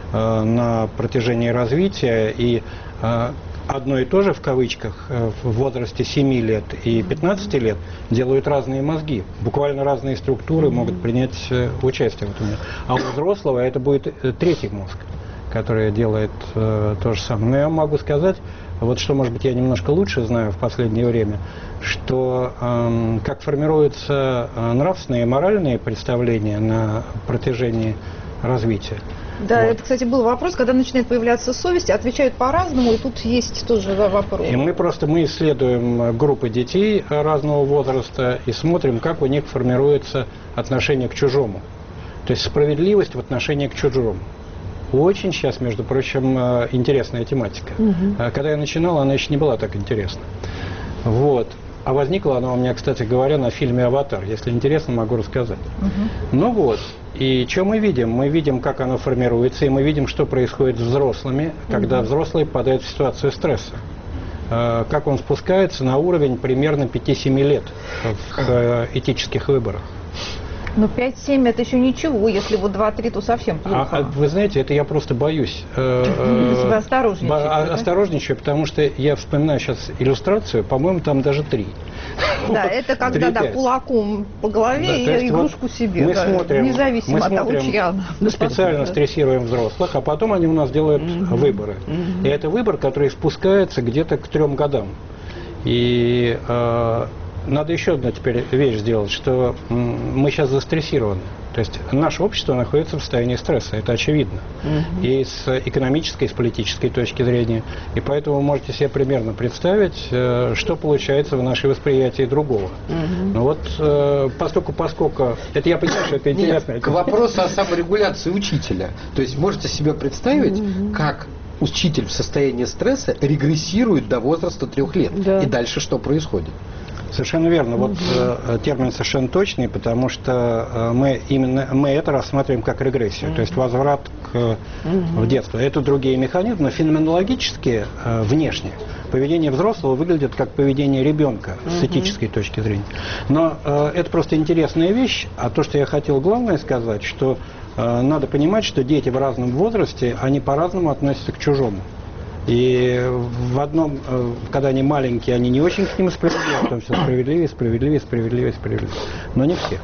на протяжении развития, и одно и то же в кавычках в возрасте семи лет и пятнадцати лет делают разные мозги, буквально разные структуры могут принять участие в этом. А у взрослого это будет третий мозг, который делает то же самое. Но я могу сказать, вот что, может быть, я немножко лучше знаю в последнее время, что э, как формируются нравственные и моральные представления на протяжении развития.
Да,
вот.
Это, кстати, был вопрос, когда начинает появляться совесть, отвечают по-разному, и тут есть тоже вопрос.
И мы просто мы исследуем группы детей разного возраста и смотрим, как у них формируется отношение к чужому. То есть справедливость в отношении к чужому. Очень сейчас, между прочим, интересная тематика. Угу. Когда я начинал, она еще не была так интересна. Вот. А возникла она у меня, кстати говоря, на фильме «Аватар». Если интересно, могу рассказать. Угу. Ну вот. И что мы видим? Мы видим, как оно формируется, и мы видим, что происходит с взрослыми, когда угу. взрослые попадают в ситуацию стресса. Как он спускается на уровень примерно пяти-семи лет в этических выборах.
Ну, пять-семь это еще ничего, если вот два-три, то совсем плохо.
А, а вы знаете, это я просто боюсь.
Вы осторожничаете, да?
Осторожничаю, потому что я вспоминаю сейчас иллюстрацию, по-моему, там даже три.
Да, это когда да, кулаком по голове и игрушку себе,
мы смотрим,
независимо
мы
от того,
смотрим,
чья она.
специально стрессируем взрослых, а потом они у нас делают выборы. И это выбор, который спускается где-то к трем годам. И э, надо еще одну теперь вещь сделать, что мы сейчас застрессированы. То есть наше общество находится в состоянии стресса, это очевидно. Uh-huh. И с экономической, и с политической точки зрения. И поэтому вы можете себе примерно представить, что получается в нашей восприятии другого. Uh-huh. Ну вот, поскольку, поскольку... Это я понимаю, что это интересно.
Нет, к вопросу о саморегуляции учителя. То есть можете себе представить, uh-huh. как учитель в состоянии стресса регрессирует до возраста трех лет. Да. И дальше что происходит?
Совершенно верно. Вот э, термин совершенно точный, потому что э, мы именно мы это рассматриваем как регрессию, mm-hmm. то есть возврат к, mm-hmm. в детство. Это другие механизмы, но феноменологически, э, внешне, поведение взрослого выглядит как поведение ребенка mm-hmm. с этической точки зрения. Но э, это просто интересная вещь, а то, что я хотел главное сказать, что э, надо понимать, что дети в разном возрасте, они по-разному относятся к чужому. И в одном, когда они маленькие, они не очень к ним справедливы, а потом все справедливее, справедливее, справедливее, справедливее. Но не все.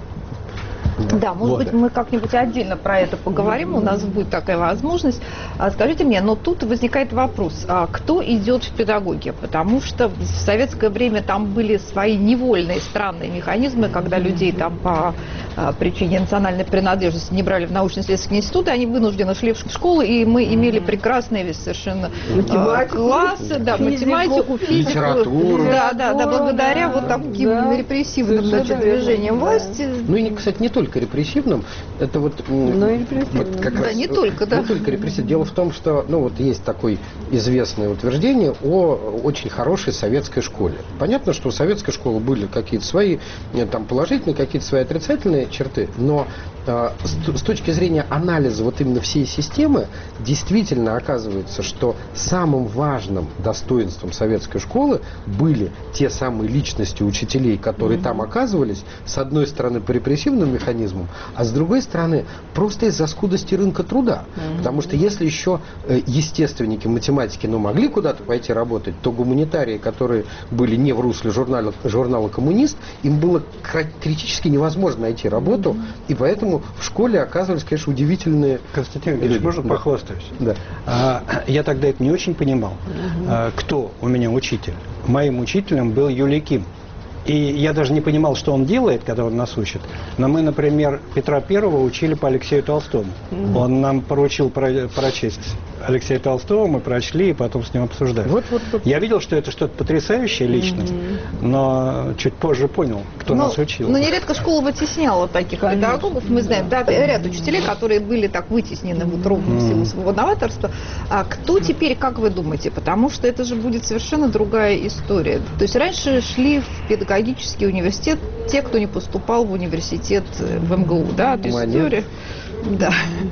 Да, может вот. быть, мы как-нибудь отдельно про это поговорим, у нас будет такая возможность. Скажите мне, но тут возникает вопрос, а кто идет в педагоги? Потому что в советское время там были свои невольные странные механизмы, когда людей там по причине национальной принадлежности не брали в научно-исследовательские институты, они вынуждены шли в школу, и мы имели прекрасные совершенно математику, классы, да, физику, математику, физику, литературу. Да, да, да, благодаря да, вот таким да, репрессивным значит, движениям власти.
Ну и, кстати, не только репрессивным, это вот,
ну, вот как да, раз, не только, да.
Не только репрессивным. Дело в том, что, ну вот есть такое известное утверждение о очень хорошей советской школе. Понятно, что у советской школы были какие-то свои там положительные, какие-то свои отрицательные черты, но э, с, с точки зрения анализа вот именно всей системы, действительно оказывается, что самым важным достоинством советской школы были те самые личности учителей, которые mm-hmm. там оказывались, с одной стороны по репрессивным механизмам, а с другой стороны просто из-за скудости рынка труда. Mm-hmm. Потому что если еще э, естественники, математики, ну, могли куда-то пойти работать, то гуманитарии, которые были не в русле журнала, журнала «Коммунист», им было критически невозможно найти работу, mm-hmm. и поэтому в школе оказывались, конечно, удивительные...
Константин Ильич, можно да. похвастаюсь?
Да.
А, я тогда это не очень понимал. Mm-hmm. А, кто у меня учитель? Моим учителем был Юлий Ким. И я даже не понимал, что он делает, когда он нас учит. Но мы, например, Петра Первого учили по Алексею Толстому. Mm-hmm. Он нам поручил про- прочесть Алексея Толстого, мы прочли и потом с ним обсуждали. Вот, вот, вот. Я видел, что это что-то потрясающая личность, mm-hmm. но чуть позже понял, кто ну, нас учил.
Но нередко школа вытесняла таких Конечно. педагогов. Мы знаем, да, ряд учителей, которые были так вытеснены вот ровно в силу своего новаторства. А кто теперь, как вы думаете? Потому что это же будет совершенно другая история. То есть раньше шли в педагогический университет те, кто не поступал в университет в эм гэ у, да, то есть история. Да.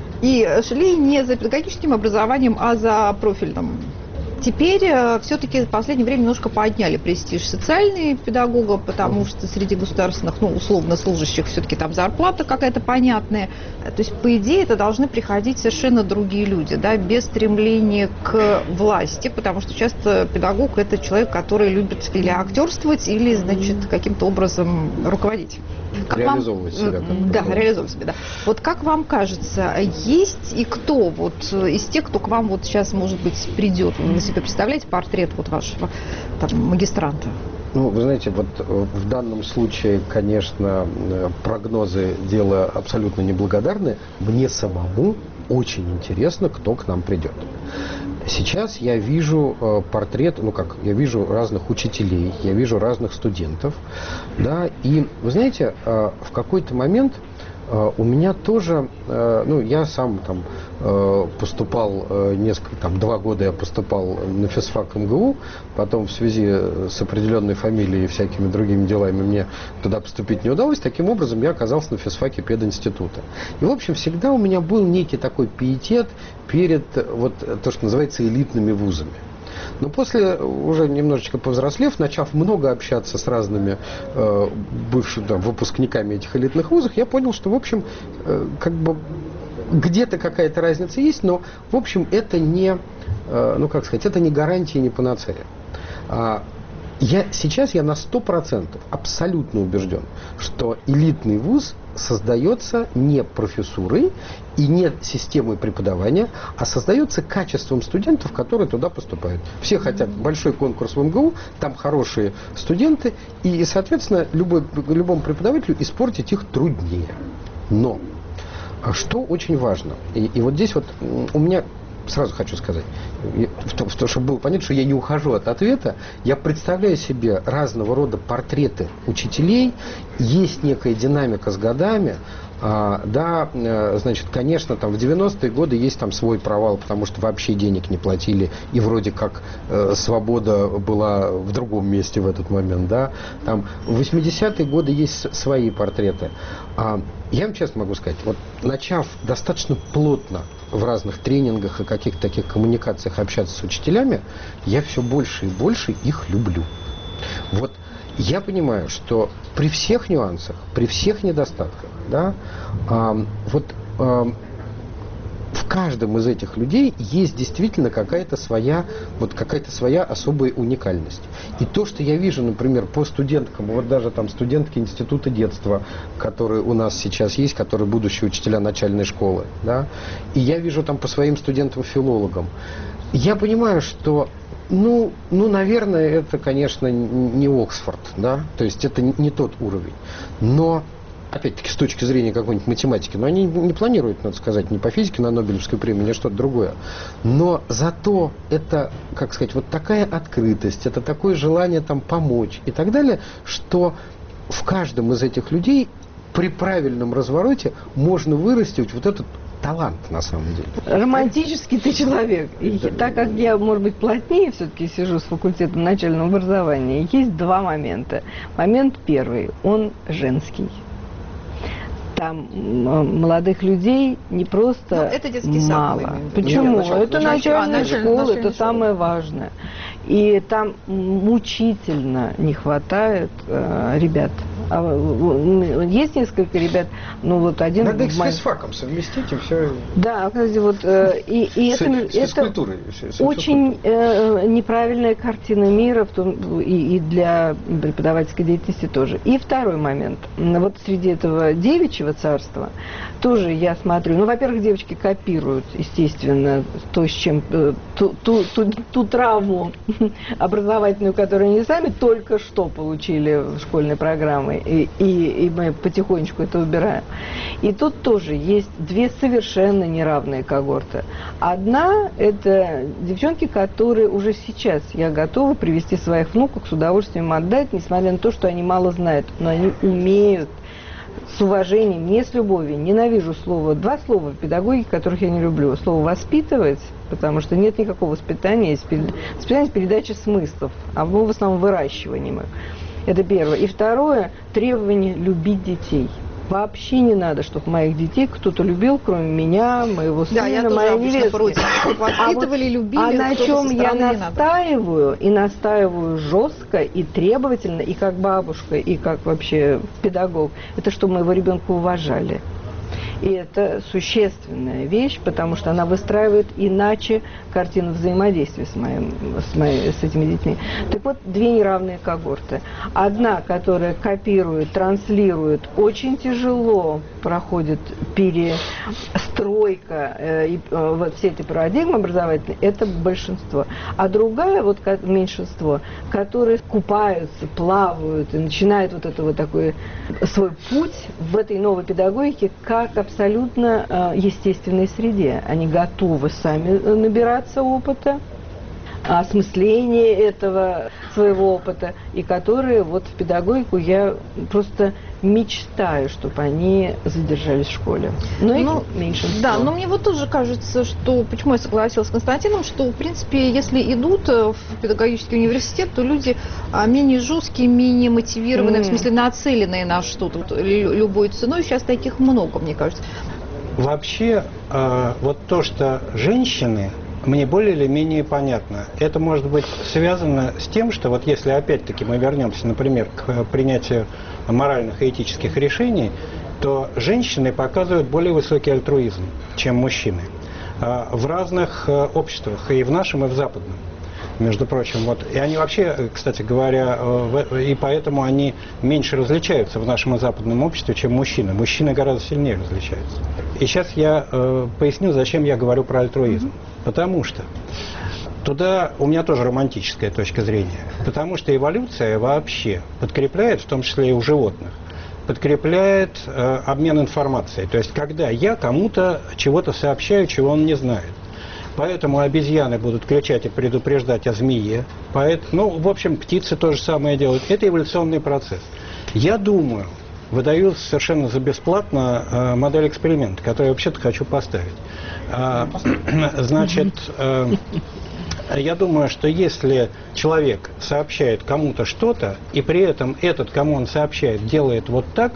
И шли не за педагогическим образованием, а за профильным. Теперь э, все-таки в последнее время немножко подняли престиж социальный педагога, потому что среди государственных, ну, условно служащих все-таки там зарплата какая-то понятная. То есть, по идее, это должны приходить совершенно другие люди, да, без стремления к власти, потому что часто педагог – это человек, который любит или актерствовать, или, значит, каким-то образом руководить.
Как реализовывать вам, себя. Как
да, такое. реализовывать себя, да. Вот как вам кажется, есть и кто вот из тех, кто к вам вот сейчас, может быть, придет, вы себе представляете портрет вот вашего там, магистранта?
Ну, вы знаете, вот в данном случае, конечно, прогнозы – дело абсолютно неблагодарное. Мне самому очень интересно, кто к нам придет. Сейчас я вижу э, портрет, ну как, я вижу разных учителей, я вижу разных студентов, да, и, вы знаете, э, в какой-то момент э, у меня тоже, э, ну, я сам там э, поступал, э, несколько, там, два года я поступал на физфак эм гэ у, потом в связи с определенной фамилией и всякими другими делами мне туда поступить не удалось, таким образом я оказался на физфаке пединститута. И, в общем, всегда у меня был некий такой пиетет перед вот то, что называется элитными вузами. Но после, уже немножечко повзрослев, начав много общаться с разными э, бывшими там, выпускниками этих элитных вузов, я понял, что, в общем, э, как бы где-то какая-то разница есть, но, в общем, это не, э, ну, как сказать, это не гарантия, не панацея. А, я, сейчас я на сто процентов абсолютно убежден, что элитный вуз создается не профессурой и не системой преподавания, а создается качеством студентов, которые туда поступают. Все хотят большой конкурс в эм гэ у, там хорошие студенты, и, соответственно, любой, любому преподавателю испортить их труднее. Но что очень важно, и, и вот здесь вот у меня, сразу хочу сказать, в том, чтобы было понятно, что я не ухожу от ответа, я представляю себе разного рода портреты учителей, есть некая динамика с годами. А, да, значит, конечно, там в девяностые годы есть там свой провал, потому что вообще денег не платили, и вроде как э, свобода была в другом месте в этот момент, да. Там в восьмидесятые годы есть свои портреты. А, я вам честно могу сказать, вот начав достаточно плотно в разных тренингах и каких-то таких коммуникациях общаться с учителями, я все больше и больше их люблю. Вот я понимаю, что при всех нюансах, при всех недостатках, да, э, вот э, в каждом из этих людей есть действительно какая-то своя, вот какая-то своя особая уникальность. И то, что я вижу, например, по студенткам, вот даже там студентки института детства, которые у нас сейчас есть, которые будущие учителя начальной школы, да, и я вижу там по своим студентам-филологам, я понимаю, что Ну, ну, наверное, это, конечно, не Оксфорд, да, то есть это не тот уровень. Но, опять-таки, с точки зрения какой-нибудь математики, но они не планируют, надо сказать, ни по физике на Нобелевскую премию, ни что-то другое. Но зато это, как сказать, вот такая открытость, это такое желание там помочь и так далее, что в каждом из этих людей при правильном развороте можно вырастить вот этот талант, на самом деле.
Романтический ты человек. И так как я, может быть, плотнее все-таки сижу с факультетом начального образования, есть два момента. Момент первый, он женский. Там молодых людей не просто ну, это детский сад, мало. Почему? Нет, это начальная а, школа, это школа. Самое важное. И там мучительно не хватает э, ребят. А, есть несколько ребят, ну вот один...
Надо их с физфаком совместить и все...
Да, кстати, вот, э, и, и с, это, с это с очень э, неправильная картина мира в том, и, и для преподавательской деятельности тоже. И второй момент. Вот среди этого девичьего царства тоже я смотрю, ну, во-первых, девочки копируют, естественно, то, с чем, э, ту, ту, ту, ту травму образовательную, которую они сами только что получили в школьной программе. И, и, и мы потихонечку это убираем. И тут тоже есть две совершенно неравные когорты. Одна – это девчонки, которые уже сейчас я готова привести своих внуков, с удовольствием отдать, несмотря на то, что они мало знают, но они умеют с уважением, не с любовью. Ненавижу слово, два слова в педагогике, которых я не люблю. Слово «воспитывать», потому что нет никакого воспитания, есть воспитание, передача смыслов, а мы в основном выращиванием их. Это первое. И второе, требование любить детей. Вообще не надо, чтобы моих детей кто-то любил, кроме меня, моего сына,
да, я
моей невестки.
Воспитывали, любили,
а на чем я настаиваю, и настаиваю жестко, и требовательно, и как бабушка, и как вообще педагог, это чтобы моего ребенка уважали. И это существенная вещь, потому что она выстраивает иначе картину взаимодействия с, моим, с, моей, с этими детьми. Так вот, две неравные когорты. Одна, которая копирует, транслирует, очень тяжело проходит перестройка э, и, э, вот всей этой парадигмы образовательной, это большинство. А другая, вот как, меньшинство, которые купаются, плавают и начинают вот это вот такой свой путь в этой новой педагогике как абсолютно э, естественной среде. Они готовы сами набираться опыта, осмысление этого своего опыта, и которые вот в педагогику я просто мечтаю, чтобы они задержались в школе. Но
ну,
их меньшинство.
Да, но мне вот тоже кажется, что, почему я согласилась с Константином, что, в принципе, если идут в педагогический университет, то люди менее жесткие, менее мотивированные, mm. в смысле нацеленные на что-то, вот, любой ценой. Сейчас таких много, мне кажется.
Вообще, э, вот то, что женщины мне более или менее понятно. Это может быть связано с тем, что вот если опять-таки мы вернемся, например, к принятию моральных и этических решений, то женщины показывают более высокий альтруизм, чем мужчины. В разных обществах, и в нашем, и в западном. Между прочим, вот, и они вообще, кстати говоря, и поэтому они меньше различаются в нашем и западном обществе, чем мужчины. Мужчины гораздо сильнее различаются. И сейчас я э, поясню, зачем я говорю про альтруизм. Потому что туда у меня тоже романтическая точка зрения. Потому что эволюция вообще подкрепляет, в том числе и у животных, подкрепляет э, обмен информацией. То есть, когда я кому-то чего-то сообщаю, чего он не знает. Поэтому обезьяны будут кричать и предупреждать о змее. Поэтому, ну, в общем, птицы то же самое делают. Это эволюционный процесс. Я думаю, выдаю совершенно за бесплатно э, модель эксперимента, которую я вообще-то хочу поставить. А, значит, э, я думаю, что если человек сообщает кому-то что-то, и при этом этот, кому он сообщает, делает вот так,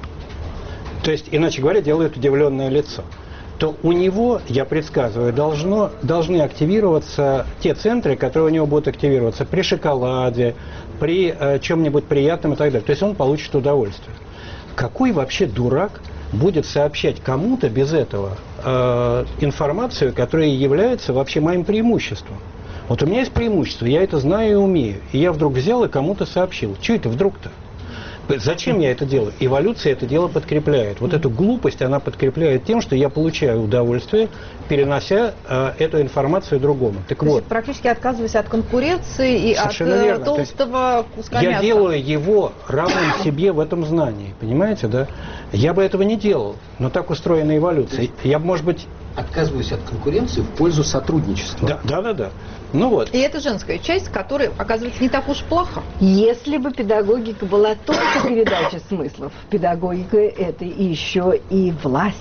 то есть, иначе говоря, делает удивленное лицо, то у него, я предсказываю, должно, должны активироваться те центры, которые у него будут активироваться при шоколаде, при э, чем-нибудь приятном и так далее. То есть он получит удовольствие. Какой вообще дурак будет сообщать кому-то без этого э, информацию, которая является вообще моим преимуществом? Вот у меня есть преимущество, я это знаю и умею. И я вдруг взял и кому-то сообщил. Чего это вдруг-то? Зачем я это делаю? Эволюция это дело подкрепляет. Вот эту глупость она подкрепляет тем, что я получаю удовольствие, перенося э, эту информацию другому. Так
То
вот,
есть практически отказываясь от конкуренции и
совершенно
от
верно.
толстого куска
я
мяса.
делаю его равным себе в этом знании. Понимаете, да? Я бы этого не делал, но так устроена эволюция. Я бы, может быть...
Отказываюсь от конкуренции в пользу сотрудничества.
Да, да, да, да. Ну вот.
И это женская часть, которая, оказывается, не так уж плохо.
Если бы педагогика была только передача смыслов, педагогика – это еще и власть.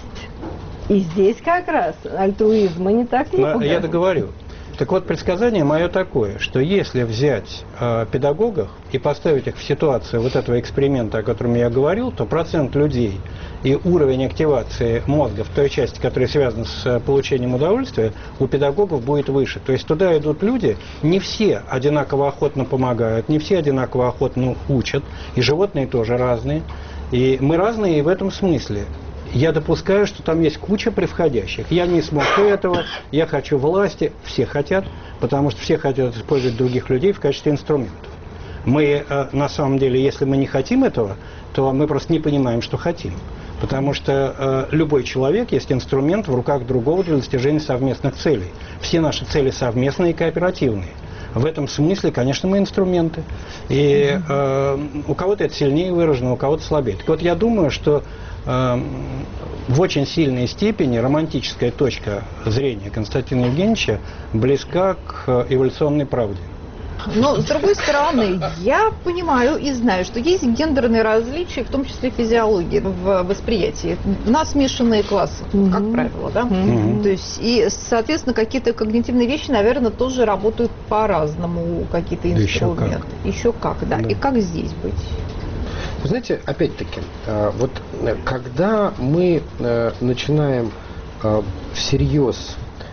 И здесь как раз альтруизма не так много.
Я договорю. Так вот, предсказание мое такое, что если взять э, педагогов и поставить их в ситуацию вот этого эксперимента, о котором я говорил, то процент людей и уровень активации мозга в той части, которая связана с получением удовольствия, у педагогов будет выше. То есть туда идут люди, не все одинаково охотно помогают, не все одинаково охотно учат, и животные тоже разные. И мы разные и в этом смысле. Я допускаю, что там есть куча превходящих. Я не смог этого, я хочу власти, все хотят, потому что все хотят использовать других людей в качестве инструментов. Мы, на самом деле, если мы не хотим этого, то мы просто не понимаем, что хотим. Потому что э, любой человек есть инструмент в руках другого для достижения совместных целей. Все наши цели совместные и кооперативные. В этом смысле, конечно, мы инструменты. И э, у кого-то это сильнее выражено, у кого-то слабее. Так вот, я думаю, что э, в очень сильной степени романтическая точка зрения Константина Евгеньевича близка к эволюционной правде.
Но, с другой стороны, я понимаю и знаю, что есть гендерные различия, в том числе физиологии в восприятии. У нас смешанные классы, mm-hmm. как правило, да? Mm-hmm. То есть, и, соответственно, какие-то когнитивные вещи, наверное, тоже работают по-разному, какие-то инструменты. Еще как, Еще как да. да. И как здесь быть?
Вы знаете, опять-таки, вот когда мы начинаем всерьез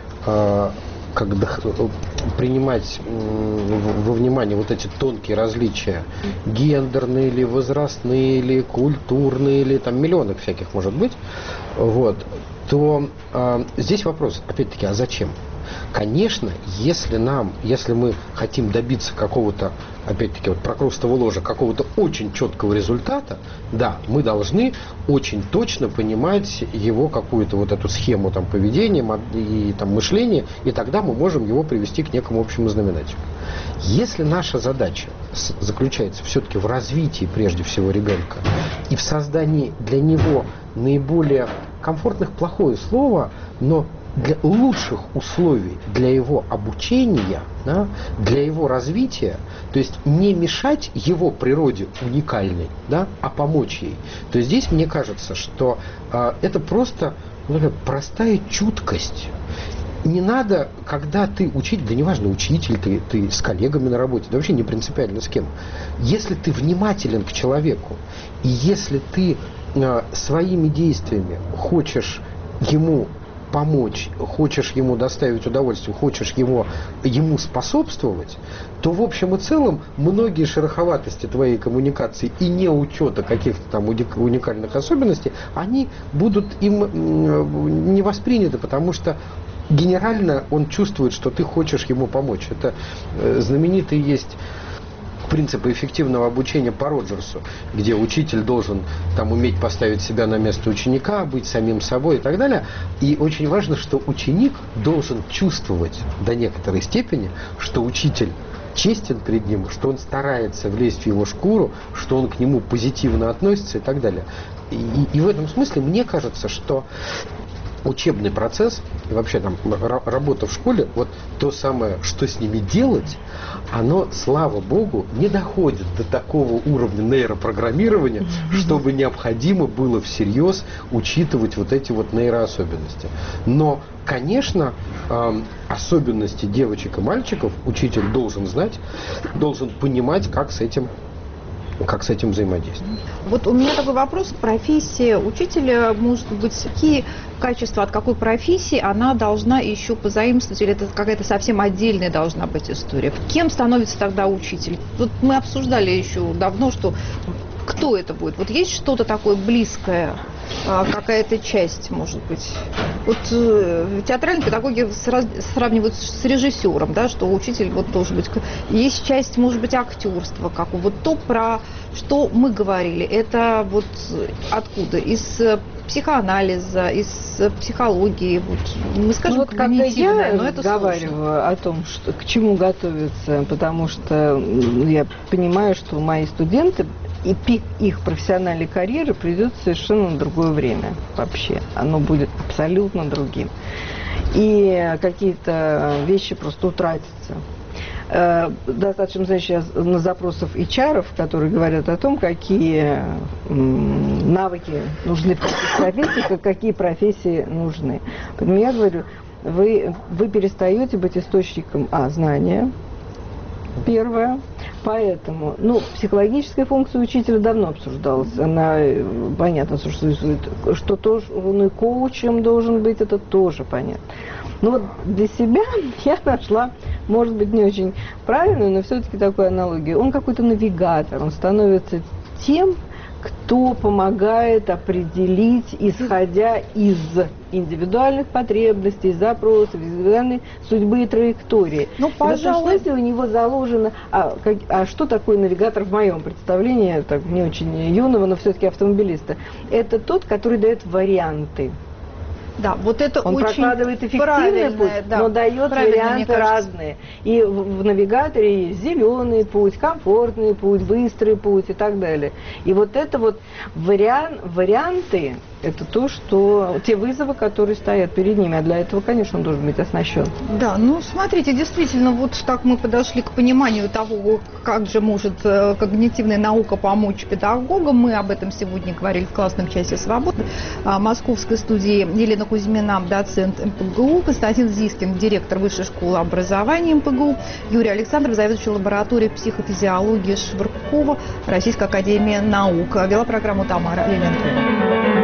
когда принимать во внимание вот эти тонкие различия, гендерные или возрастные, или культурные, или там миллионов всяких может быть, вот, то э, здесь вопрос, опять-таки, а зачем? Конечно, если нам, если мы хотим добиться какого-то, опять-таки, вот прокрустово ложа, какого-то очень четкого результата, да, мы должны очень точно понимать его какую-то вот эту схему там поведения и там мышления, и тогда мы можем его привести к некому общему знаменателю. Если наша задача заключается все-таки в развитии, прежде всего, ребенка и в создании для него наиболее комфортных, плохое слово, но для лучших условий для его обучения, да, для его развития, то есть не мешать его природе уникальной, да, а помочь ей, то здесь мне кажется, что э, это просто ну, простая чуткость. Не надо, когда ты учитель, да неважно, учитель, ты, ты с коллегами на работе, да вообще не принципиально с кем. Если ты внимателен к человеку, и если ты э, своими действиями хочешь ему помочь, хочешь ему доставить удовольствие, хочешь его, ему способствовать, то в общем и целом многие шероховатости твоей коммуникации и неучета каких-то там уникальных особенностей, они будут им не восприняты, потому что генерально он чувствует, что ты хочешь ему помочь. Это знаменитый есть принципы эффективного обучения по Роджерсу, где учитель должен там уметь поставить себя на место ученика, быть самим собой и так далее. И очень важно, что ученик должен чувствовать до некоторой степени, что учитель честен перед ним, что он старается влезть в его шкуру, что он к нему позитивно относится и так далее. И, и в этом смысле мне кажется, что учебный процесс и вообще там работа в школе, вот то самое, что с ними делать, оно, слава богу, не доходит до такого уровня нейропрограммирования, чтобы необходимо было всерьез учитывать вот эти вот нейроособенности. Но, конечно, особенности девочек и мальчиков учитель должен знать, должен понимать, как с этим как с этим взаимодействовать.
Вот у меня такой вопрос. Профессия учителя, может быть, какие качества, от какой профессии она должна еще позаимствовать, или это какая-то совсем отдельная должна быть история? Кем становится тогда учитель? Вот мы обсуждали еще давно, что кто это будет? Вот есть что-то такое близкое, какая-то часть, может быть? Вот э, театральные педагоги сраз, сравнивают с режиссером, да, что учитель вот должен быть. Есть часть, может быть, актерства, как вот то, про что мы говорили. Это вот откуда? Из психоанализа, из психологии. Вот, мы скажем,
ну, вот когда я
но это
разговариваю сложно. О том, что, к чему готовиться, потому что я понимаю, что мои студенты и пик их профессиональной карьеры придет совершенно на другое время вообще. Оно будет абсолютно другим. И какие-то вещи просто утратятся. Достаточно, значит, на запросов эйч ар, которые говорят о том, какие навыки нужны в профессии, какие профессии нужны. Поэтому я говорю, вы, вы перестаете быть источником а, знания, первое. Поэтому, ну, психологическая функция учителя давно обсуждалась. Она, понятно, существует. Что тоже он и коучем должен быть, это тоже понятно. Но вот для себя я нашла, может быть, не очень правильную, но все-таки такую аналогию. Он какой-то навигатор, он становится тем, кто помогает определить, исходя из индивидуальных потребностей, запросов, индивидуальной судьбы и траектории.
Ну, пожалуй.
Если у него заложено... А, как, а что такое навигатор в моем представлении, так не очень юного, но все-таки автомобилиста? Это тот, который дает варианты.
Да, вот это
он
очень
прокладывает эффективный путь,
да,
но дает варианты разные. И в, в навигаторе есть зеленый путь, комфортный путь, быстрый путь и так далее. И вот это вот вариан, варианты, это то, что те вызовы, которые стоят перед ними. А для этого, конечно, он должен быть оснащен.
Да, ну смотрите, действительно, вот так мы подошли к пониманию того, как же может когнитивная наука помочь педагогам. Мы об этом сегодня говорили в классном часе «Свободы». В московской студии Елена Кузьмина, доцент эм пэ гэ у, Константин Зискин, директор Высшей школы образования эм пэ гэ у, Юрий Александров, заведующий лабораторией психофизиологии Шваркова, Российская академия наук. Вела программу Тамара Лиленкова.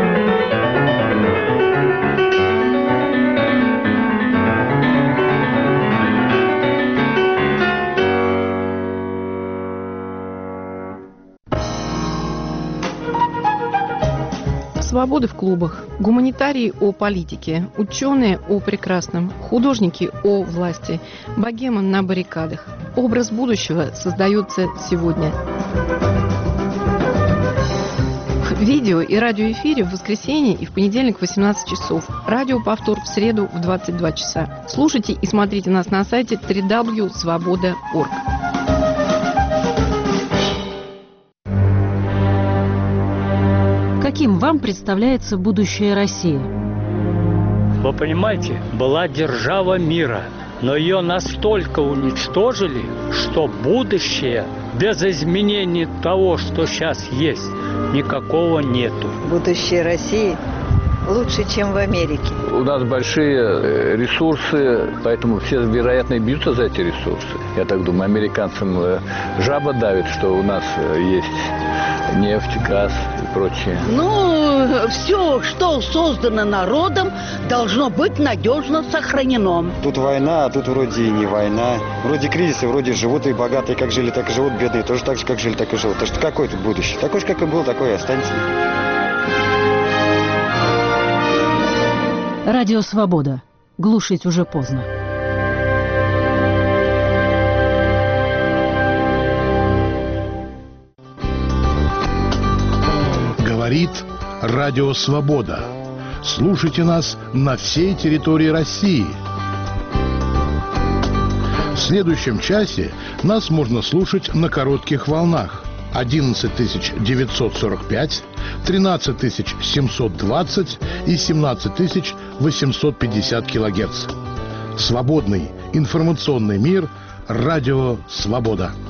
Свободы в клубах, гуманитарии о политике, ученые о прекрасном, художники о власти, богема на баррикадах. Образ будущего создается сегодня. В видео и радиоэфире в воскресенье и в понедельник в восемнадцать часов. Радиоповтор в среду в двадцать два часа. Слушайте и смотрите нас на сайте дабл ю дабл ю дабл ю точка свобода точка орг.
Каким вам представляется будущее России?
Вы понимаете, была держава мира, но ее настолько уничтожили, что будущее без изменений того, что сейчас есть, никакого нету.
Будущее России лучше, чем в Америке.
У нас большие ресурсы, поэтому все, вероятно, бьются за эти ресурсы. Я так думаю, американцам жаба давит, что у нас есть нефть, газ и прочее.
Ну, все, что создано народом, должно быть надежно сохранено.
Тут война, а тут вроде и не война. Вроде кризисы, вроде живут и богатые, как жили, так и живут, бедные тоже так же, как жили, так и живут. Так что какое тут будущее? Такое же, как и был, такое и останется.
Радио «Свобода». Глушить уже поздно.
Говорит Радио «Свобода». Слушайте нас на всей территории России. В следующем часе нас можно слушать на коротких волнах одиннадцать тысяч девятьсот сорок пять, тринадцать тысяч семьсот двадцать и семнадцать тысяч восемьсот пятьдесят килогерц. Свободный информационный мир. Радио «Свобода».